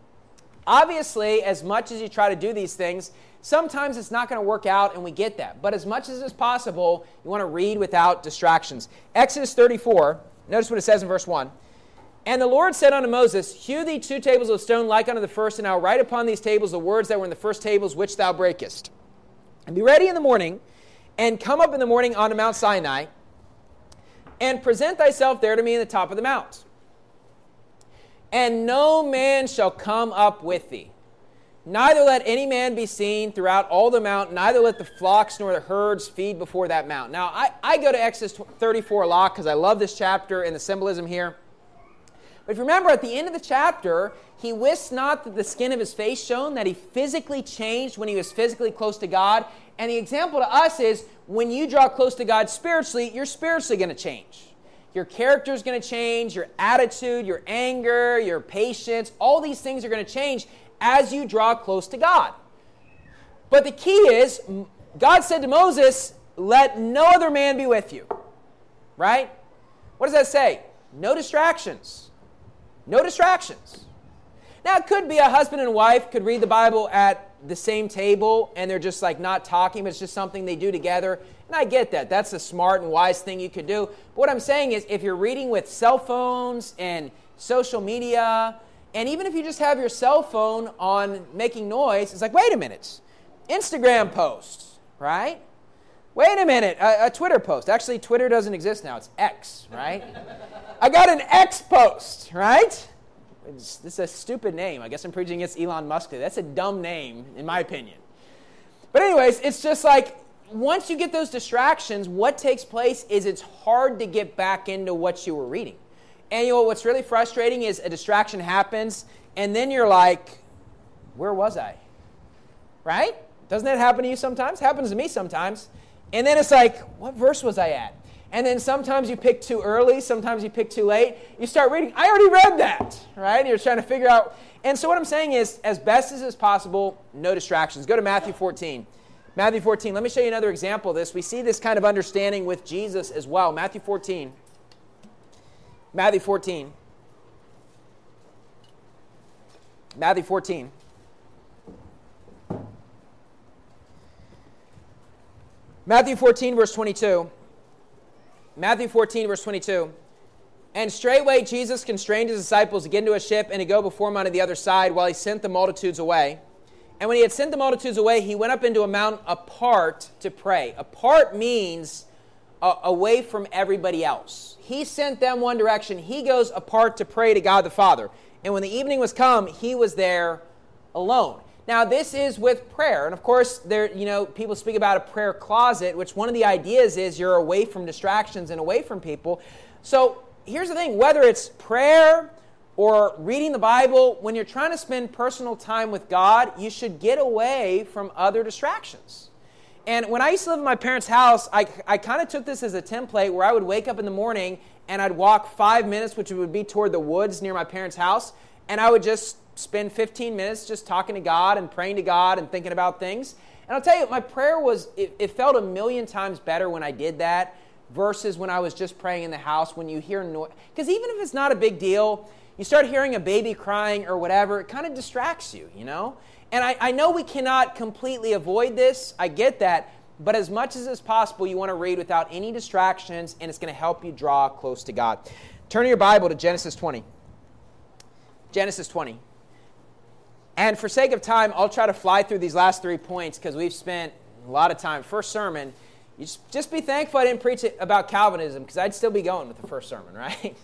Speaker 2: Obviously, as much as you try to do these things, sometimes it's not going to work out, and we get that. But as much as is possible, you want to read without distractions. Exodus thirty-four, notice what it says in verse one. And the Lord said unto Moses, Hew thee two tables of stone like unto the first, and I will write upon these tables the words that were in the first tables which thou breakest. And be ready in the morning, and come up in the morning unto Mount Sinai, and present thyself there to me in the top of the mount. And no man shall come up with thee. Neither let any man be seen throughout all the mount, neither let the flocks nor the herds feed before that mount. Now, I, I go to Exodus thirty-four a lot because I love this chapter and the symbolism here. But if you remember, at the end of the chapter, he wist not that the skin of his face shone, that he physically changed when he was physically close to God. And the example to us is, when you draw close to God spiritually, you're spiritually going to change. Your character is going to change, your attitude, your anger, your patience, all these things are going to change as you draw close to God. But the key is, God said to Moses, let no other man be with you. Right? What does that say? No distractions. No distractions. Now, it could be a husband and wife could read the Bible at the same table, and they're just like not talking, but it's just something they do together. And I get that. That's a smart and wise thing you could do. But what I'm saying is, if you're reading with cell phones and social media, and even if you just have your cell phone on making noise, it's like, wait a minute. Instagram posts, right? Wait a minute. A, a Twitter post. Actually, Twitter doesn't exist now. It's X, right? I got an X post, right? It's, this is a stupid name. I guess I'm preaching against Elon Musk today. That's a dumb name, in my opinion. But anyways, it's just like, once you get those distractions, what takes place is it's hard to get back into what you were reading. And you know what's really frustrating is a distraction happens, and then you're like, where was I? Right? Doesn't that happen to you sometimes? Happens to me sometimes. And then it's like, what verse was I at? And then sometimes you pick too early, sometimes you pick too late. You start reading, I already read that, right? And you're trying to figure out. And so what I'm saying is, as best as is possible, no distractions. Go to Matthew fourteen. Matthew fourteen, let me show you another example of this. We see this kind of understanding with Jesus as well. Matthew fourteen. Matthew fourteen. Matthew fourteen. Matthew fourteen, verse twenty-two. Matthew fourteen, verse twenty-two. And straightway Jesus constrained his disciples to get into a ship and to go before him unto the other side while he sent the multitudes away. And when he had sent the multitudes away, he went up into a mountain apart to pray. Apart means uh, away from everybody else. He sent them one direction. He goes apart to pray to God the Father. And when the evening was come, he was there alone. Now, this is with prayer. And of course, there, you know, people speak about a prayer closet, which one of the ideas is you're away from distractions and away from people. So here's the thing, whether it's prayer or reading the Bible, when you're trying to spend personal time with God, you should get away from other distractions. And when I used to live in my parents' house, I, I kind of took this as a template where I would wake up in the morning and I'd walk five minutes, which would be toward the woods near my parents' house, and I would just spend fifteen minutes just talking to God and praying to God and thinking about things. And I'll tell you, my prayer was, it, it felt a million times better when I did that versus when I was just praying in the house when you hear noise. Because even if it's not a big deal, you start hearing a baby crying or whatever, it kind of distracts you, you know? And I, I know we cannot completely avoid this. I get that. But as much as is possible, you want to read without any distractions, and it's going to help you draw close to God. Turn your Bible to Genesis twenty. Genesis twenty. And for sake of time, I'll try to fly through these last three points because we've spent a lot of time. First sermon, you just, just be thankful I didn't preach it about Calvinism because I'd still be going with the first sermon, right?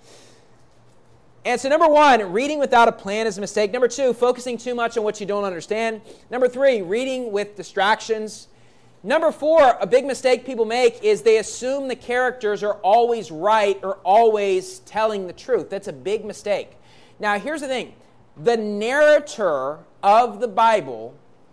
Speaker 2: And so number one, reading without a plan is a mistake. Number two, focusing too much on what you don't understand. Number three, reading with distractions. Number four, a big mistake people make is they assume the characters are always right or always telling the truth. That's a big mistake. Now, here's the thing. The narrator of the Bible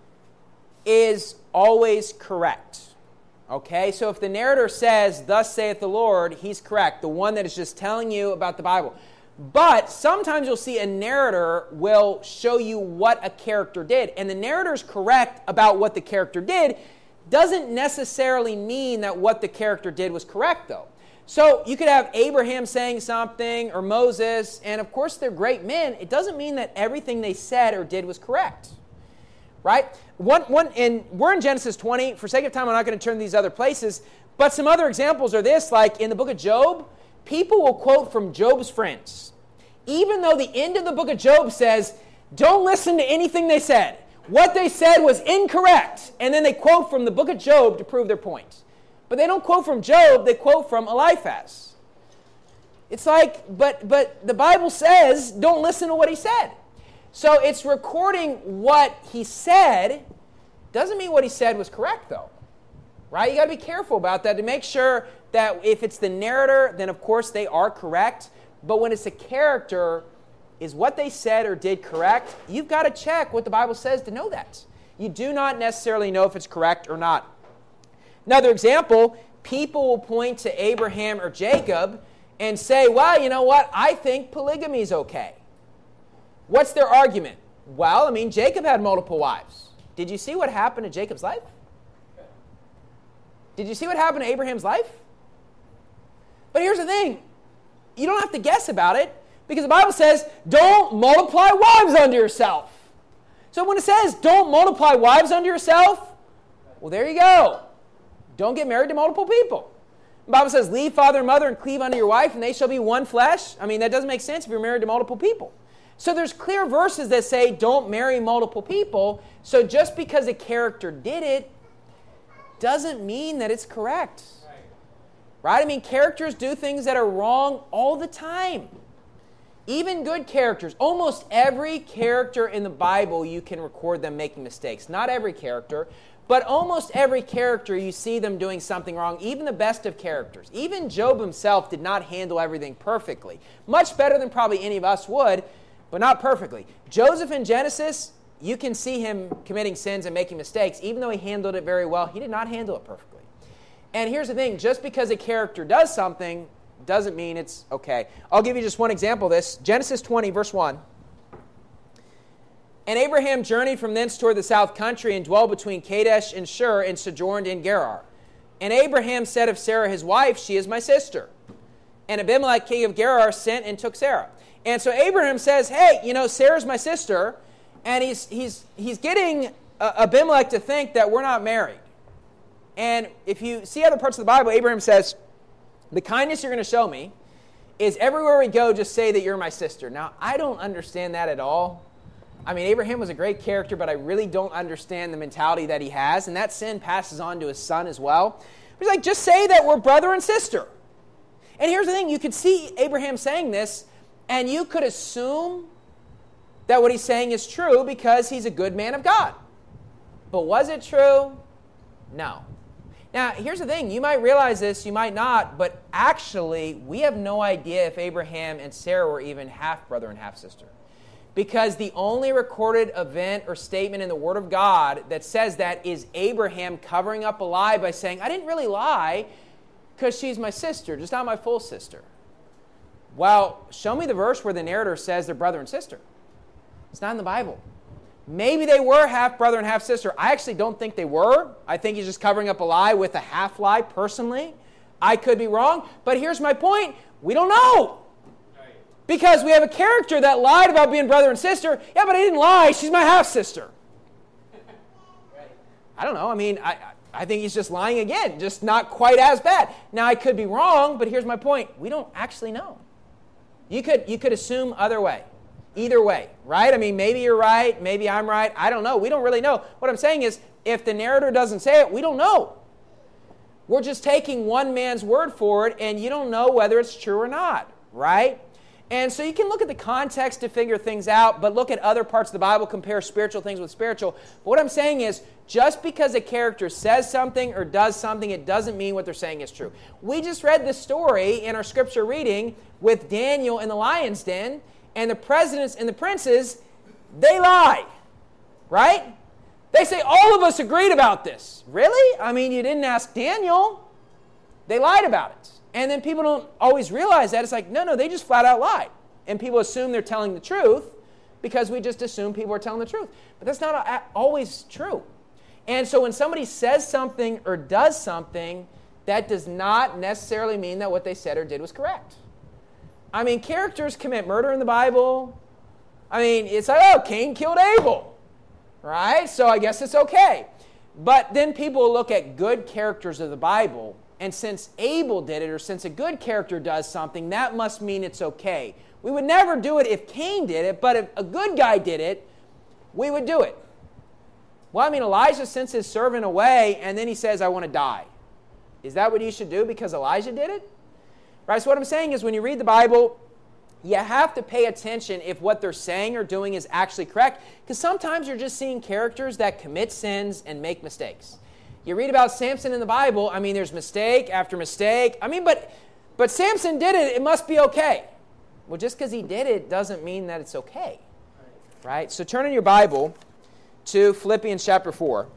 Speaker 2: is always correct. Okay? So if the narrator says, "Thus saith the Lord," he's correct. The one that is just telling you about the Bible. But sometimes you'll see a narrator will show you what a character did. And the narrator is correct about what the character did doesn't necessarily mean that what the character did was correct, though. So you could have Abraham saying something or Moses, and of course they're great men. It doesn't mean that everything they said or did was correct, right? One, one, and we're in Genesis twenty. For sake of time, I'm not going to turn to these other places, but some other examples are this, like in the book of Job, people will quote from Job's friends, even though the end of the book of Job says, don't listen to anything they said. What they said was incorrect, and then they quote from the book of Job to prove their point. But they don't quote from Job, they quote from Eliphaz. It's like, but but the Bible says, don't listen to what he said. So it's recording what he said, doesn't mean what he said was correct, though. Right? You got to be careful about that to make sure that if it's the narrator, then of course they are correct. But when it's a character, is what they said or did correct? You've got to check what the Bible says to know that. You do not necessarily know if it's correct or not. Another example, people will point to Abraham or Jacob and say, well, you know what? I think polygamy is okay. What's their argument? Well, I mean, Jacob had multiple wives. Did you see what happened to Jacob's life? Did you see what happened to Abraham's life? But here's the thing. You don't have to guess about it because the Bible says, don't multiply wives unto yourself. So when it says, don't multiply wives unto yourself, well, there you go. Don't get married to multiple people. The Bible says, leave father and mother and cleave unto your wife, and they shall be one flesh. I mean, that doesn't make sense if you're married to multiple people. So there's clear verses that say don't marry multiple people. So just because a character did it doesn't mean that it's correct. Right? I mean, characters do things that are wrong all the time. Even good characters. Almost every character in the Bible, you can record them making mistakes. Not every character, but almost every character you see them doing something wrong, even the best of characters. Even Job himself did not handle everything perfectly. Much better than probably any of us would, but not perfectly. Joseph in Genesis, you can see him committing sins and making mistakes. Even though he handled it very well, he did not handle it perfectly. And here's the thing, just because a character does something doesn't mean it's okay. I'll give you just one example of this. Genesis twenty, verse one. And Abraham journeyed from thence toward the south country and dwelled between Kadesh and Shur and sojourned in Gerar. And Abraham said of Sarah his wife, she is my sister. And Abimelech king of Gerar sent and took Sarah. And so Abraham says, hey, you know, Sarah's my sister. And he's he's he's getting uh, Abimelech to think that we're not married. And if you see other parts of the Bible, Abraham says, the kindness you're going to show me is everywhere we go, just say that you're my sister. Now, I don't understand that at all. I mean, Abraham was a great character, but I really don't understand the mentality that he has. And that sin passes on to his son as well. He's like, just say that we're brother and sister. And here's the thing, you could see Abraham saying this, and you could assume that what he's saying is true because he's a good man of God. But was it true? No. Now, here's the thing. You might realize this, you might not, but actually, we have no idea if Abraham and Sarah were even half-brother and half-sister. Because the only recorded event or statement in the Word of God that says that is Abraham covering up a lie by saying, I didn't really lie because she's my sister, just not my full sister. Well, show me the verse where the narrator says they're brother and sister. It's not in the Bible. Maybe they were half brother and half sister. I actually don't think they were. I think he's just covering up a lie with a half lie personally. I could be wrong, but here's my point. We don't know. Because we have a character that lied about being brother and sister. Yeah, but I didn't lie. She's my half sister. I don't know. I mean, I, I think he's just lying again, just not quite as bad. Now, I could be wrong, but here's my point. We don't actually know. You could, you could assume other way. Either way, right? I mean, maybe you're right, maybe I'm right. I don't know. We don't really know. What I'm saying is, if the narrator doesn't say it, we don't know. We're just taking one man's word for it, and you don't know whether it's true or not, right? And so you can look at the context to figure things out, but look at other parts of the Bible, compare spiritual things with spiritual. But what I'm saying is, just because a character says something or does something, it doesn't mean what they're saying is true. We just read this story in our scripture reading with Daniel in the lion's den, and the presidents and the princes, they lie, right? They say, all of us agreed about this. Really? I mean, you didn't ask Daniel. They lied about it. And then people don't always realize that. It's like, no, no, they just flat out lied. And people assume they're telling the truth because we just assume people are telling the truth. But that's not always true. And so when somebody says something or does something, that does not necessarily mean that what they said or did was correct. I mean, characters commit murder in the Bible. I mean, it's like, oh, Cain killed Abel, right? So I guess it's okay. But then people look at good characters of the Bible, and since Abel did it, or since a good character does something, that must mean it's okay. We would never do it if Cain did it, but if a good guy did it, we would do it. Well, I mean, Elijah sends his servant away, and then he says, I want to die. Is that what you should do because Elijah did it? Right, so what I'm saying is when you read the Bible, you have to pay attention if what they're saying or doing is actually correct, because sometimes you're just seeing characters that commit sins and make mistakes. You read about Samson in the Bible, I mean, there's mistake after mistake. I mean, but but Samson did it, it must be okay. Well, just because he did it doesn't mean that it's okay. Right? So turn in your Bible to Philippians chapter four.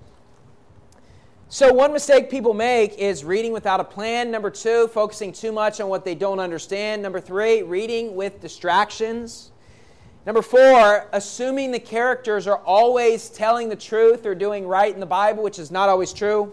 Speaker 2: So one mistake people make is reading without a plan. Number two, focusing too much on what they don't understand. Number three, reading with distractions. Number four, assuming the characters are always telling the truth or doing right in the Bible, which is not always true.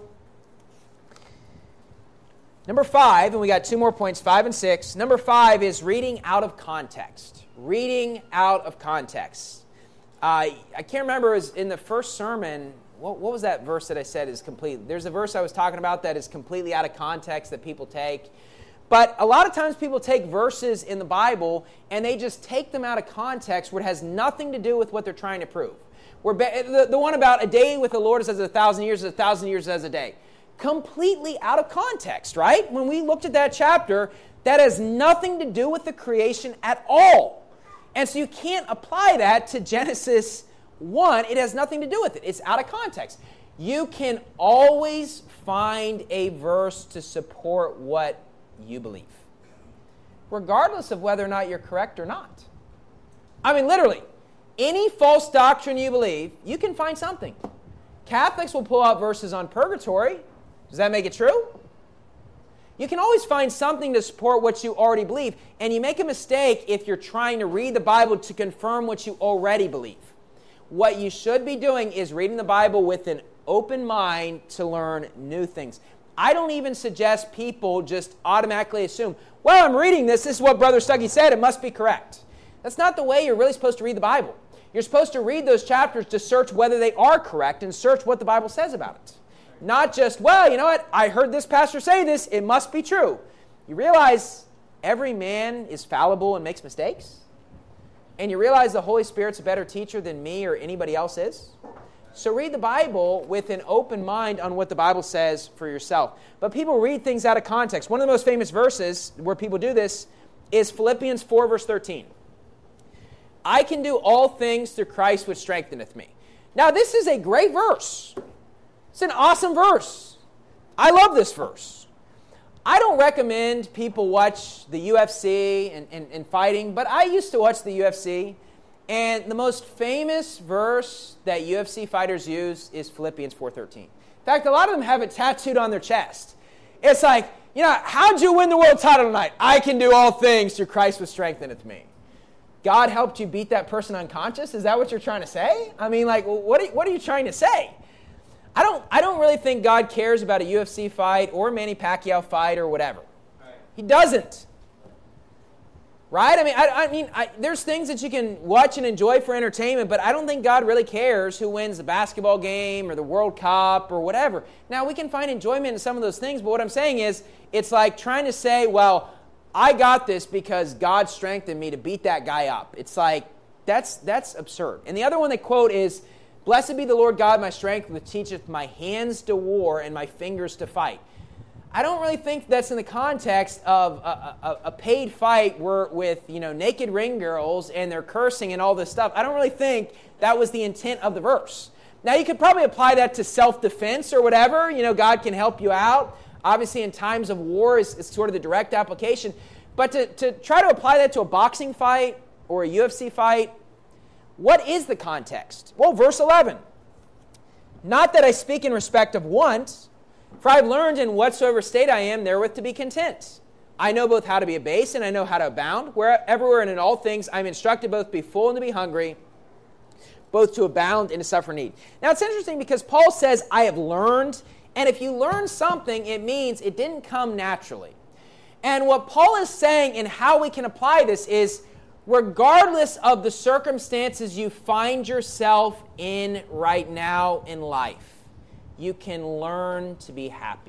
Speaker 2: Number five, and we got two more points, five and six. Number five is reading out of context. Reading out of context. Uh, I can't remember, it was in the first sermon. What, what was that verse that I said is complete? There's a verse I was talking about that is completely out of context that people take. But a lot of times people take verses in the Bible and they just take them out of context where it has nothing to do with what they're trying to prove. Where the, the one about a day with the Lord is as a thousand years, as a thousand years as a day. Completely out of context, right? When we looked at that chapter, that has nothing to do with the creation at all. And so you can't apply that to Genesis one. It has nothing to do with it. It's out of context. You can always find a verse to support what you believe, regardless of whether or not you're correct or not. I mean, literally, any false doctrine you believe, you can find something. Catholics will pull out verses on purgatory. Does that make it true? You can always find something to support what you already believe, and you make a mistake if you're trying to read the Bible to confirm what you already believe. What you should be doing is reading the Bible with an open mind to learn new things. I don't even suggest people just automatically assume, well, I'm reading this, this is what Brother Stuckey said, it must be correct. That's not the way you're really supposed to read the Bible. You're supposed to read those chapters to search whether they are correct and search what the Bible says about it. Not just, well, you know what, I heard this pastor say this, it must be true. You realize every man is fallible and makes mistakes? And you realize the Holy Spirit's a better teacher than me or anybody else is? So read the Bible with an open mind on what the Bible says for yourself. But people read things out of context. One of the most famous verses where people do this is Philippians four, verse thirteen. I can do all things through Christ which strengtheneth me. Now, this is a great verse. It's an awesome verse. I love this verse. I don't recommend people watch the U F C and, and, and fighting, but I used to watch the U F C, and the most famous verse that U F C fighters use is Philippians four thirteen. In fact, a lot of them have it tattooed on their chest. It's like, you know, how'd you win the world title tonight? I can do all things through Christ which strengtheneth me. God helped you beat that person unconscious? Is that what you're trying to say? I mean, like, what are, what are you trying to say? I don't I don't really think God cares about a U F C fight or a Manny Pacquiao fight or whatever. Right. He doesn't. Right? I mean, I, I mean, I, there's things that you can watch and enjoy for entertainment, but I don't think God really cares who wins the basketball game or the World Cup or whatever. Now, we can find enjoyment in some of those things, but what I'm saying is, it's like trying to say, well, I got this because God strengthened me to beat that guy up. It's like, that's that's absurd. And the other one they quote is, blessed be the Lord God, my strength, which teacheth my hands to war and my fingers to fight. I don't really think that's in the context of a, a, a paid fight where, with, you know, naked ring girls and they're cursing and all this stuff. I don't really think that was the intent of the verse. Now, you could probably apply that to self-defense or whatever. You know, God can help you out. Obviously, in times of war is, is sort of the direct application. But to, to try to apply that to a boxing fight or a U F C fight, what is the context? Well, verse eleven. Not that I speak in respect of want, for I have learned in whatsoever state I am therewith to be content. I know both how to be abased and I know how to abound. Where, everywhere and in all things I am instructed both to be full and to be hungry, both to abound and to suffer need. Now, it's interesting because Paul says, I have learned. And if you learn something, it means it didn't come naturally. And what Paul is saying and how we can apply this is, regardless of the circumstances you find yourself in right now in life, you can learn to be happy.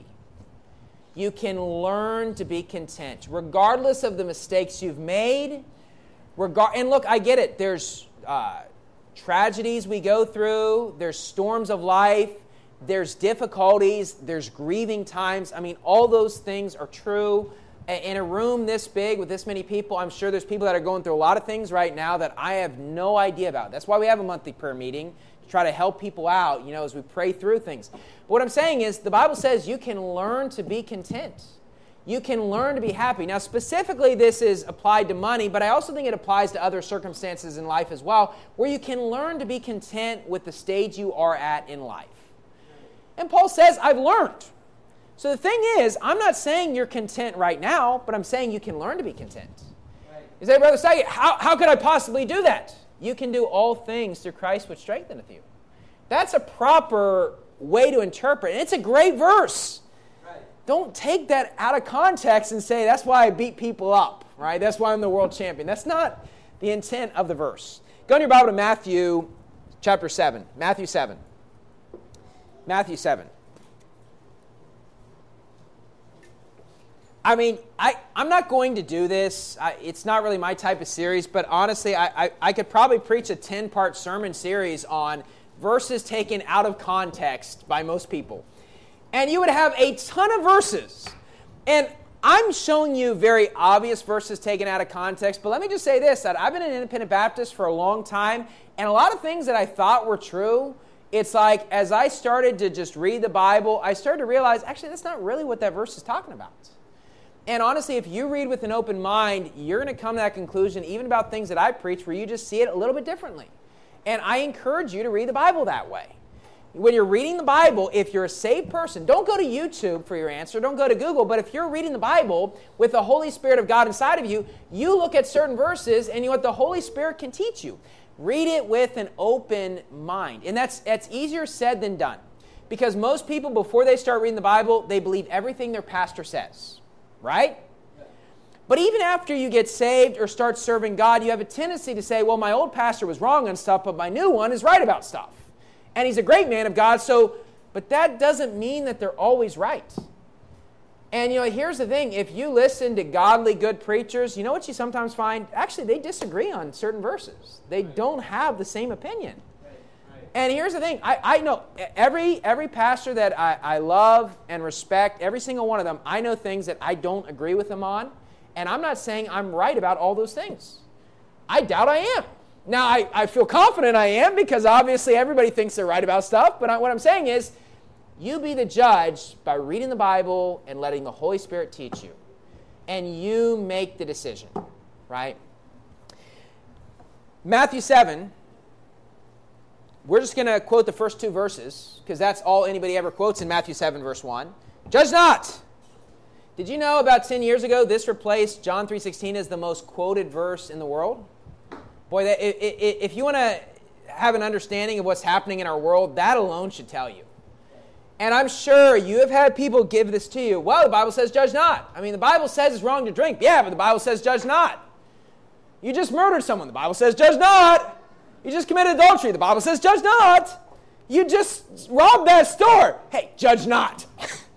Speaker 2: You can learn to be content, regardless of the mistakes you've made. Regard and look, I get it. There's uh, tragedies we go through. There's storms of life. There's difficulties, there's grieving times. I mean, all those things are true. In a room this big with this many people, I'm sure there's people that are going through a lot of things right now that I have no idea about. That's why we have a monthly prayer meeting, to try to help people out, you know, as we pray through things. But what I'm saying is, the Bible says you can learn to be content. You can learn to be happy. Now, specifically, this is applied to money, but I also think it applies to other circumstances in life as well, where you can learn to be content with the stage you are at in life. And Paul says, I've learned. So the thing is, I'm not saying you're content right now, but I'm saying you can learn to be content. Right. You say, Brother Saget, how, how could I possibly do that? You can do all things through Christ which strengtheneth you. That's a proper way to interpret, and it's a great verse. Right. Don't take that out of context and say, that's why I beat people up, right? That's why I'm the world champion. That's not the intent of the verse. Go in your Bible to Matthew chapter seven. Matthew seven. Matthew seven. I mean, I, I'm not going to do this. I, it's not really my type of series, but honestly, I, I, I could probably preach a ten-part sermon series on verses taken out of context by most people. And you would have a ton of verses. And I'm showing you very obvious verses taken out of context, but let me just say this, that I've been an independent Baptist for a long time, and a lot of things that I thought were true, it's like, as I started to just read the Bible, I started to realize, actually, that's not really what that verse is talking about. And honestly, if you read with an open mind, you're going to come to that conclusion, even about things that I preach, where you just see it a little bit differently. And I encourage you to read the Bible that way. When you're reading the Bible, if you're a saved person, don't go to YouTube for your answer, don't go to Google, but if you're reading the Bible with the Holy Spirit of God inside of you, you look at certain verses and you what the Holy Spirit can teach you. Read it with an open mind. And that's, that's easier said than done. Because most people, before they start reading the Bible, they believe everything their pastor says. Right? But even after you get saved or start serving God, you have a tendency to say, well, my old pastor was wrong on stuff, but my new one is right about stuff. And he's a great man of God, so, but that doesn't mean that they're always right. And, you know, here's the thing. If you listen to godly, good preachers, you know what you sometimes find? Actually, they disagree on certain verses. They don't have the same opinion. And here's the thing. I, I know every every pastor that I, I love and respect, every single one of them, I know things that I don't agree with them on. And I'm not saying I'm right about all those things. I doubt I am. Now, I, I feel confident I am because obviously everybody thinks they're right about stuff. But I, what I'm saying is, you be the judge by reading the Bible and letting the Holy Spirit teach you. And you make the decision, right? Matthew seven, we're just going to quote the first two verses because that's all anybody ever quotes in Matthew seven, verse one. Judge not. Did you know about ten years ago this replaced John three sixteen as the most quoted verse in the world? Boy, that, if you want to have an understanding of what's happening in our world, that alone should tell you. And I'm sure you have had people give this to you. Well, the Bible says judge not. I mean, the Bible says it's wrong to drink. Yeah, but the Bible says judge not. You just murdered someone. The Bible says judge not. You just committed adultery. The Bible says judge not. You just robbed that store. Hey, judge not.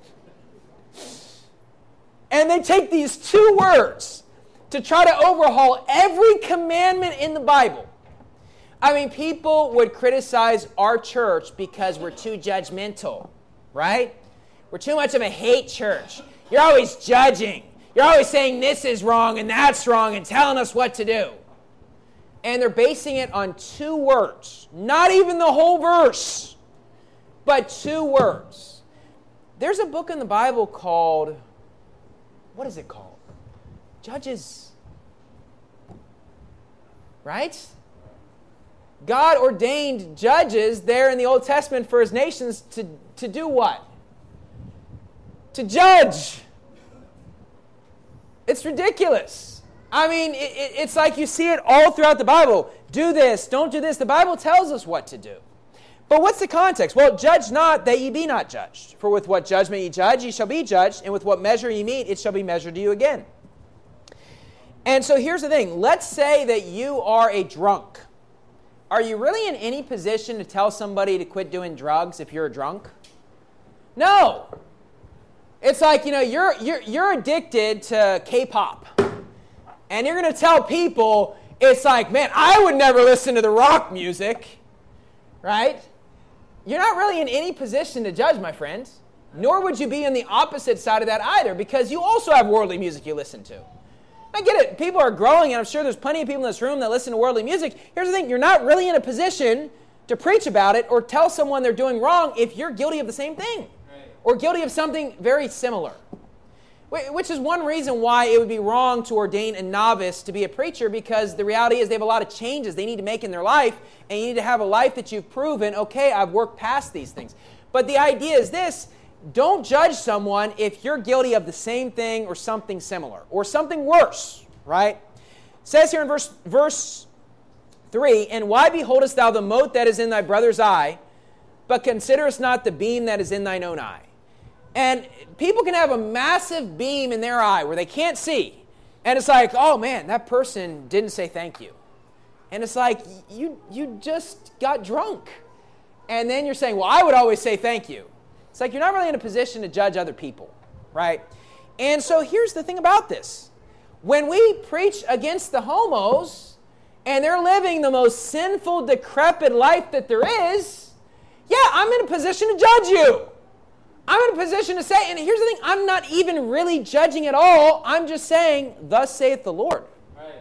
Speaker 2: And they take these two words to try to overhaul every commandment in the Bible. I mean, people would criticize our church because we're too judgmental, right? We're too much of a hate church. You're always judging. You're always saying this is wrong and that's wrong and telling us what to do. And they're basing it on two words. Not even the whole verse, but two words. There's a book in the Bible called, what is it called? Judges. Right? God ordained judges there in the Old Testament for his nations to, to do what? To judge. It's ridiculous. I mean, it, it, it's like you see it all throughout the Bible. Do this, don't do this. The Bible tells us what to do. But what's the context? Well, judge not that ye be not judged. For with what judgment ye judge, ye shall be judged, and with what measure ye meet, it shall be measured to you again. And so here's the thing. Let's say that you are a drunk. Are you really in any position to tell somebody to quit doing drugs if you're a drunk? No. It's like, you know, you're you're you're addicted to K-pop. And you're going to tell people, it's like, man, I would never listen to the rock music. Right? You're not really in any position to judge, my friends. Nor would you be on the opposite side of that either, because you also have worldly music you listen to. I get it. People are growing, and I'm sure there's plenty of people in this room that listen to worldly music. Here's the thing. You're not really in a position to preach about it or tell someone they're doing wrong if you're guilty of the same thing. Right. Or guilty of something very similar. Which is one reason why it would be wrong to ordain a novice to be a preacher, because the reality is they have a lot of changes they need to make in their life, and you need to have a life that you've proven, okay, I've worked past these things. But the idea is this. Don't judge someone if you're guilty of the same thing or something similar or something worse, right? It says here in verse, verse three, and why beholdest thou the mote that is in thy brother's eye, but considerest not the beam that is in thine own eye? And people can have a massive beam in their eye where they can't see. And it's like, oh man, that person didn't say thank you. And it's like, you, you just got drunk. And then you're saying, well, I would always say thank you. It's like you're not really in a position to judge other people, right? And so here's the thing about this. When we preach against the homos and they're living the most sinful, decrepit life that there is, yeah, I'm in a position to judge you. I'm in a position to say, and here's the thing, I'm not even really judging at all. I'm just saying, thus saith the Lord. Right.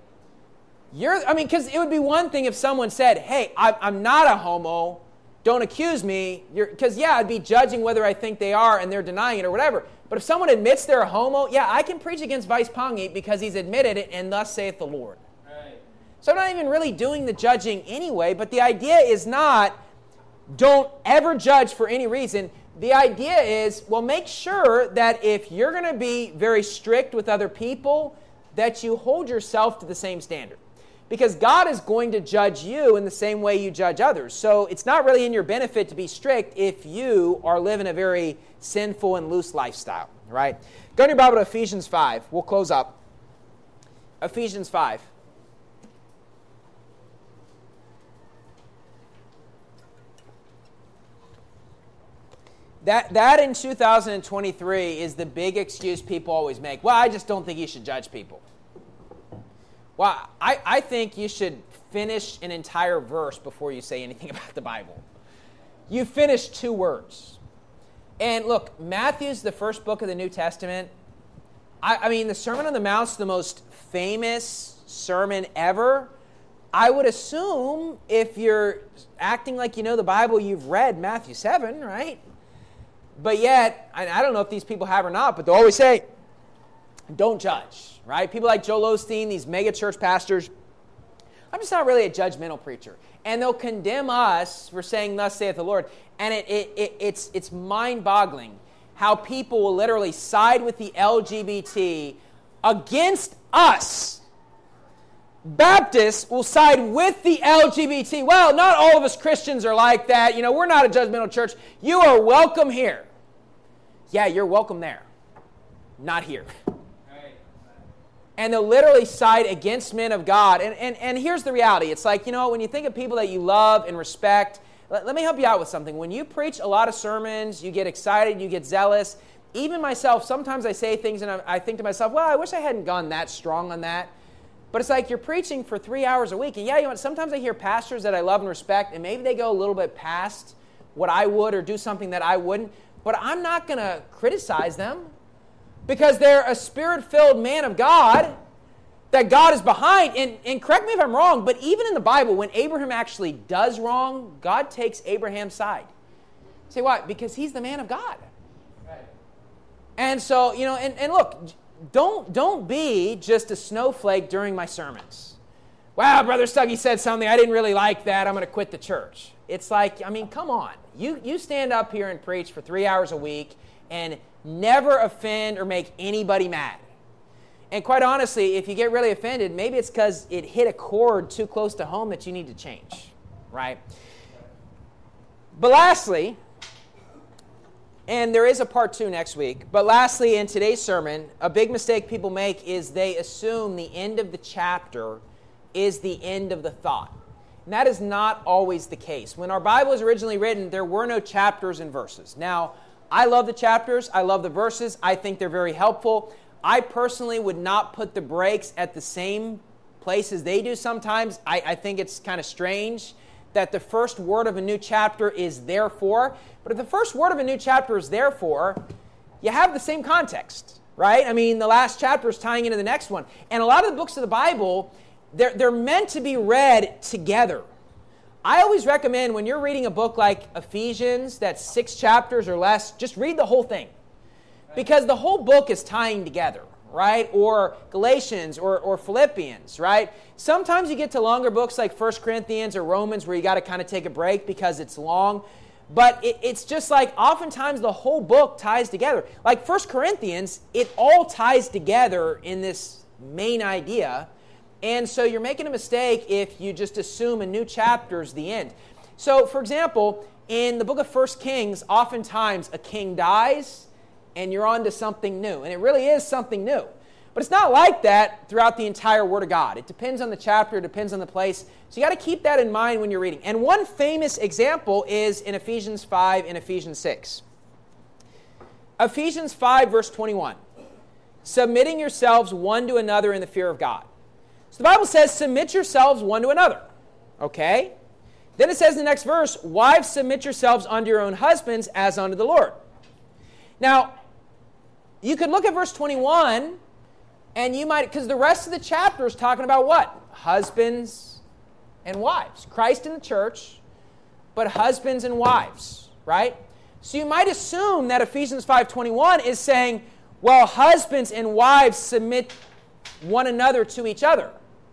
Speaker 2: You're, I mean, because it would be one thing if someone said, hey, I, I'm not a homo. Don't accuse me, because, yeah, I'd be judging whether I think they are and they're denying it or whatever. But if someone admits they're a homo, yeah, I can preach against Vice Pongi because he's admitted it, and thus saith the Lord. Right. So I'm not even really doing the judging anyway, but the idea is not, don't ever judge for any reason. The idea is, well, make sure that if you're going to be very strict with other people, that you hold yourself to the same standard. Because God is going to judge you in the same way you judge others. So it's not really in your benefit to be strict if you are living a very sinful and loose lifestyle, right? Go to your Bible to Ephesians five. We'll close up. Ephesians five. That, that in two thousand twenty-three is the big excuse people always make. Well, I just don't think you should judge people. Well, I, I think you should finish an entire verse before you say anything about the Bible. You finish two words. And look, Matthew's the first book of the New Testament. I, I mean, the Sermon on the Mount's the most famous sermon ever. I would assume if you're acting like you know the Bible, you've read Matthew seven, right? But yet, I, I don't know if these people have or not, but they'll always say, don't judge, right? People like Joel Osteen, these mega church pastors, I'm just not really a judgmental preacher. And they'll condemn us for saying, thus saith the Lord. And it, it, it, it's, it's mind-boggling how people will literally side with the L G B T against us. Baptists will side with the L G B T. Well, not all of us Christians are like that. You know, we're not a judgmental church. You are welcome here. Yeah, you're welcome there. Not here. And they'll literally side against men of God. And, and, and here's the reality. It's like, you know, when you think of people that you love and respect, let, let me help you out with something. When you preach a lot of sermons, you get excited, you get zealous. Even myself, sometimes I say things and I, I think to myself, well, I wish I hadn't gone that strong on that. But it's like you're preaching for three hours a week. And yeah, you know what? Sometimes I hear pastors that I love and respect, and maybe they go a little bit past what I would or do something that I wouldn't. But I'm not going to criticize them because they're a spirit-filled man of God that God is behind. And, and correct me if I'm wrong, but even in the Bible, when Abraham actually does wrong, God takes Abraham's side. Say why? Because he's the man of God. Right. And so, you know, and, and look, Don't, don't be just a snowflake during my sermons. Wow, Brother Stuggy said something, I didn't really like that, I'm going to quit the church. It's like, I mean, come on. You, you stand up here and preach for three hours a week and never offend or make anybody mad. And quite honestly, if you get really offended, maybe it's because it hit a chord too close to home that you need to change, right? But lastly, and there is a part two next week. But lastly, in today's sermon, a big mistake people make is they assume the end of the chapter is the end of the thought. And that is not always the case. When our Bible was originally written, there were no chapters and verses. Now, I love the chapters. I love the verses. I think they're very helpful. I personally would not put the breaks at the same place as they do sometimes. I, I think it's kind of strange that the first word of a new chapter is therefore. But if the first word of a new chapter is therefore, you have the same context, right? I mean, the last chapter is tying into the next one. And a lot of the books of the Bible, they're, they're meant to be read together. I always recommend when you're reading a book like Ephesians, that's six chapters or less, just read the whole thing. Because the whole book is tying together, right? Or Galatians or, or Philippians, right? Sometimes you get to longer books like First Corinthians or Romans where you got to kind of take a break because it's long. But it, it's just like oftentimes the whole book ties together. Like First Corinthians, it all ties together in this main idea. And so you're making a mistake if you just assume a new chapter is the end. So, for example, in the book of First Kings, oftentimes a king dies and you're on to something new. And it really is something new. But it's not like that throughout the entire Word of God. It depends on the chapter, it depends on the place. So you got to keep that in mind when you're reading. And one famous example is in Ephesians five and Ephesians six. Ephesians five, verse twenty-one. Submitting yourselves one to another in the fear of God. So the Bible says, submit yourselves one to another. Okay? Then it says in the next verse, wives, submit yourselves unto your own husbands as unto the Lord. Now, you could look at verse twenty-one, and you might, because the rest of the chapter is talking about what? Husbands and wives. Christ in the church, but husbands and wives, right? So you might assume that Ephesians five twenty-one is saying, well, husbands and wives submit one another to each other.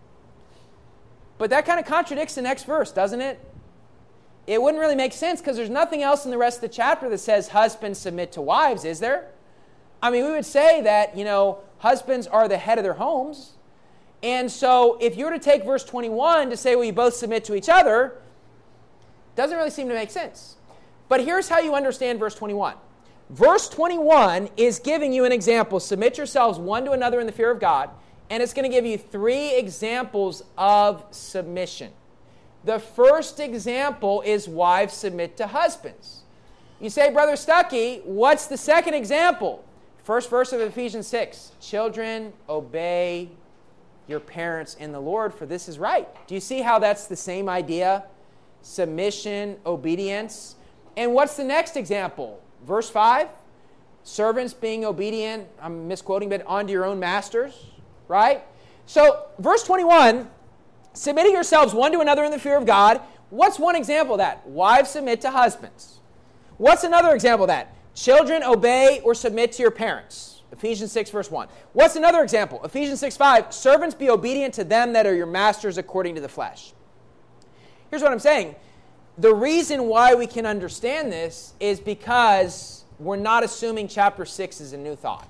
Speaker 2: But that kind of contradicts the next verse, doesn't it? It wouldn't really make sense because there's nothing else in the rest of the chapter that says husbands submit to wives, is there? I mean, we would say that, you know, husbands are the head of their homes. And so if you were to take verse twenty-one to say, well, you both submit to each other, it doesn't really seem to make sense. But here's how you understand verse twenty-one. Verse twenty-one is giving you an example. Submit yourselves one to another in the fear of God. And it's going to give you three examples of submission. The first example is wives submit to husbands. You say, Brother Stuckey, what's the second example? First verse of Ephesians six. Children, obey your parents in the Lord, for this is right. Do you see how that's the same idea? Submission, obedience. And what's the next example? Verse five, servants being obedient, I'm misquoting, but unto your own masters, right? So, verse twenty-one, submitting yourselves one to another in the fear of God. What's one example of that? Wives submit to husbands. What's another example of that? Children obey or submit to your parents. Ephesians six, verse one. What's another example? Ephesians six, five, servants be obedient to them that are your masters according to the flesh. Here's what I'm saying. The reason why we can understand this is because we're not assuming chapter six is a new thought.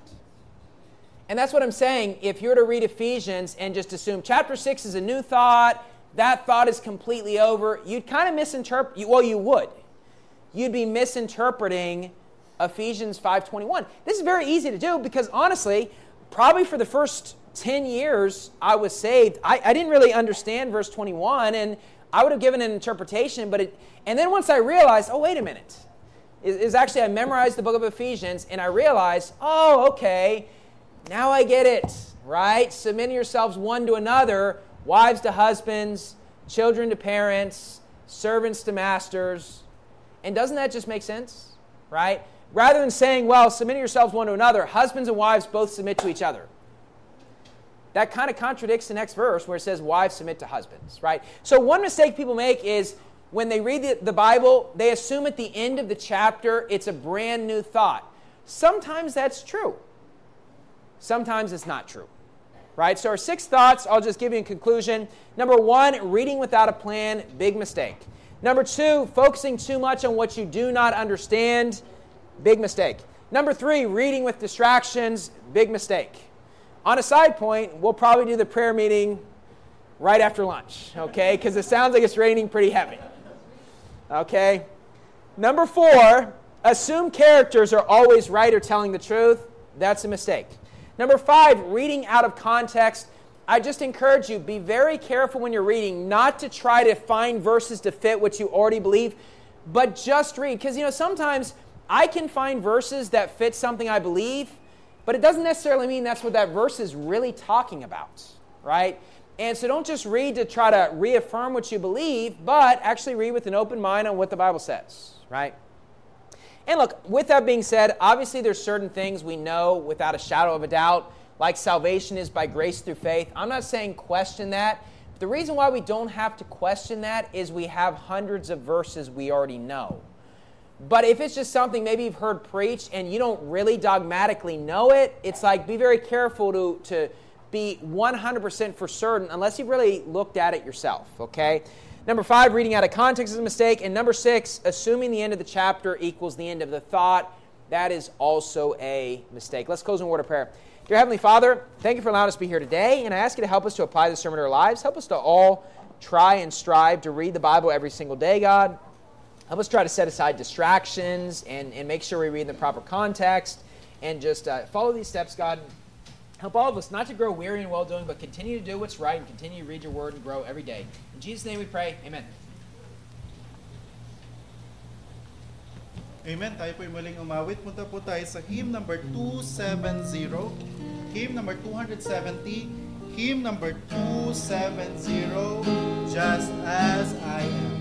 Speaker 2: And that's what I'm saying. If you were to read Ephesians and just assume chapter six is a new thought, that thought is completely over, you'd kind of misinterpret, well, you would. You'd be misinterpreting Ephesians five twenty-one. This is very easy to do because honestly, probably for the first ten years I was saved, I, I didn't really understand verse twenty-one, and I would have given an interpretation, but it, and then once I realized, oh, wait a minute, is, is actually I memorized the book of Ephesians, and I realized, oh, okay, now I get it, right? Submitting yourselves one to another, wives to husbands, children to parents, servants to masters. And doesn't that just make sense, right? Rather than saying, well, submitting yourselves one to another, husbands and wives both submit to each other. That kind of contradicts the next verse where it says wives submit to husbands, right? So one mistake people make is when they read the, the Bible, they assume at the end of the chapter it's a brand new thought. Sometimes that's true. Sometimes it's not true, right? So our six thoughts, I'll just give you in conclusion. Number one, reading without a plan, big mistake. Number two, focusing too much on what you do not understand, big mistake. Number three, reading with distractions, big mistake. On a side point, we'll probably do the prayer meeting right after lunch, okay? Because it sounds like it's raining pretty heavy, okay? Number four, assume characters are always right or telling the truth. That's a mistake. Number five, reading out of context. I just encourage you, be very careful when you're reading, not to try to find verses to fit what you already believe, but just read. Because, you know, sometimes I can find verses that fit something I believe, but it doesn't necessarily mean that's what that verse is really talking about, right? And so don't just read to try to reaffirm what you believe, but actually read with an open mind on what the Bible says, right? And look, with that being said, obviously there's certain things we know without a shadow of a doubt, like salvation is by grace through faith. I'm not saying question that. But the reason why we don't have to question that is we have hundreds of verses we already know. But if it's just something maybe you've heard preached and you don't really dogmatically know it, it's like be very careful to, to be one hundred percent for certain unless you've really looked at it yourself, okay? Number five, reading out of context is a mistake. And number six, assuming the end of the chapter equals the end of the thought. That is also a mistake. Let's close in a word of prayer. Dear Heavenly Father, thank you for allowing us to be here today. And I ask you to help us to apply this sermon to our lives. Help us to all try and strive to read the Bible every single day, God. Help us try to set aside distractions and, and make sure we read in the proper context. And just uh, follow these steps, God. Help all of us not to grow weary in well-doing, but continue to do what's right and continue to read your word and grow every day. In Jesus' name we pray. Amen.
Speaker 1: Amen. Tayo po'y muling umawit. Punta po tayo sa hymn number two seventy, hymn number two seventy, hymn number two seventy, Just As I Am.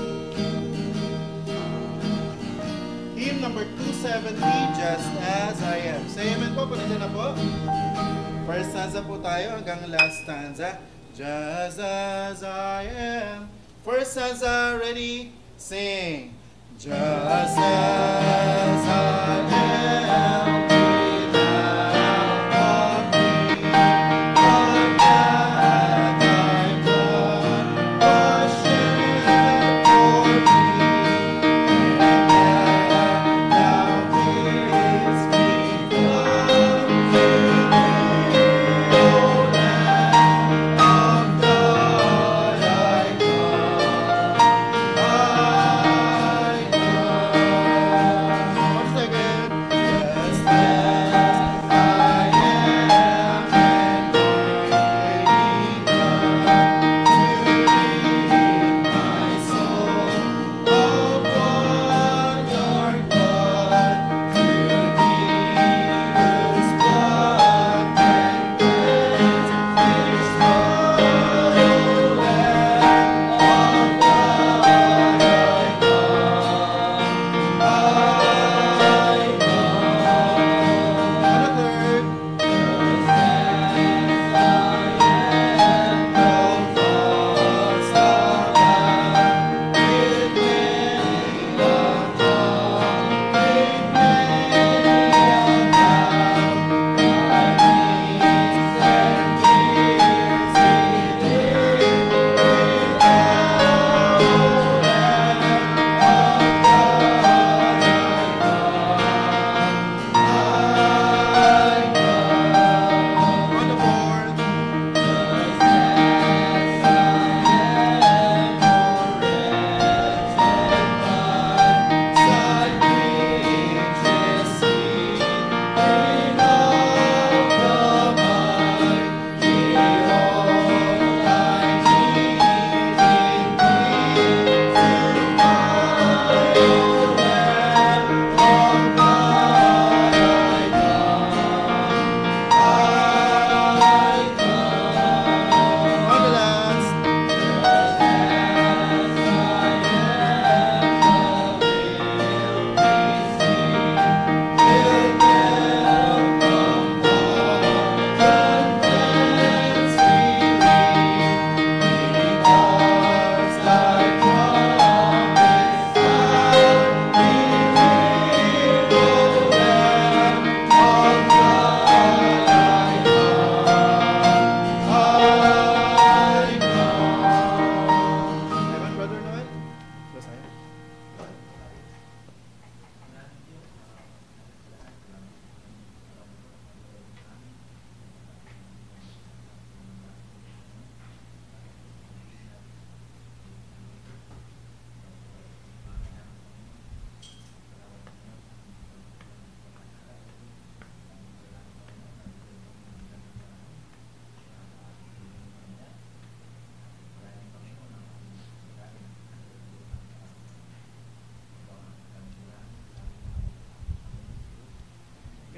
Speaker 1: Hymn number two seventy, Just As I Am. Say amen po, panito na po. First stanza po tayo hanggang last stanza. Just as I am. First stanza, ready? Sing. Just as I am, without a plea, but that thy blood was shed for me, and that thou didst me fulfill, O Lamb of God, I come, I come. Once again,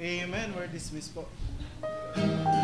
Speaker 1: Amen. We're dismissed po.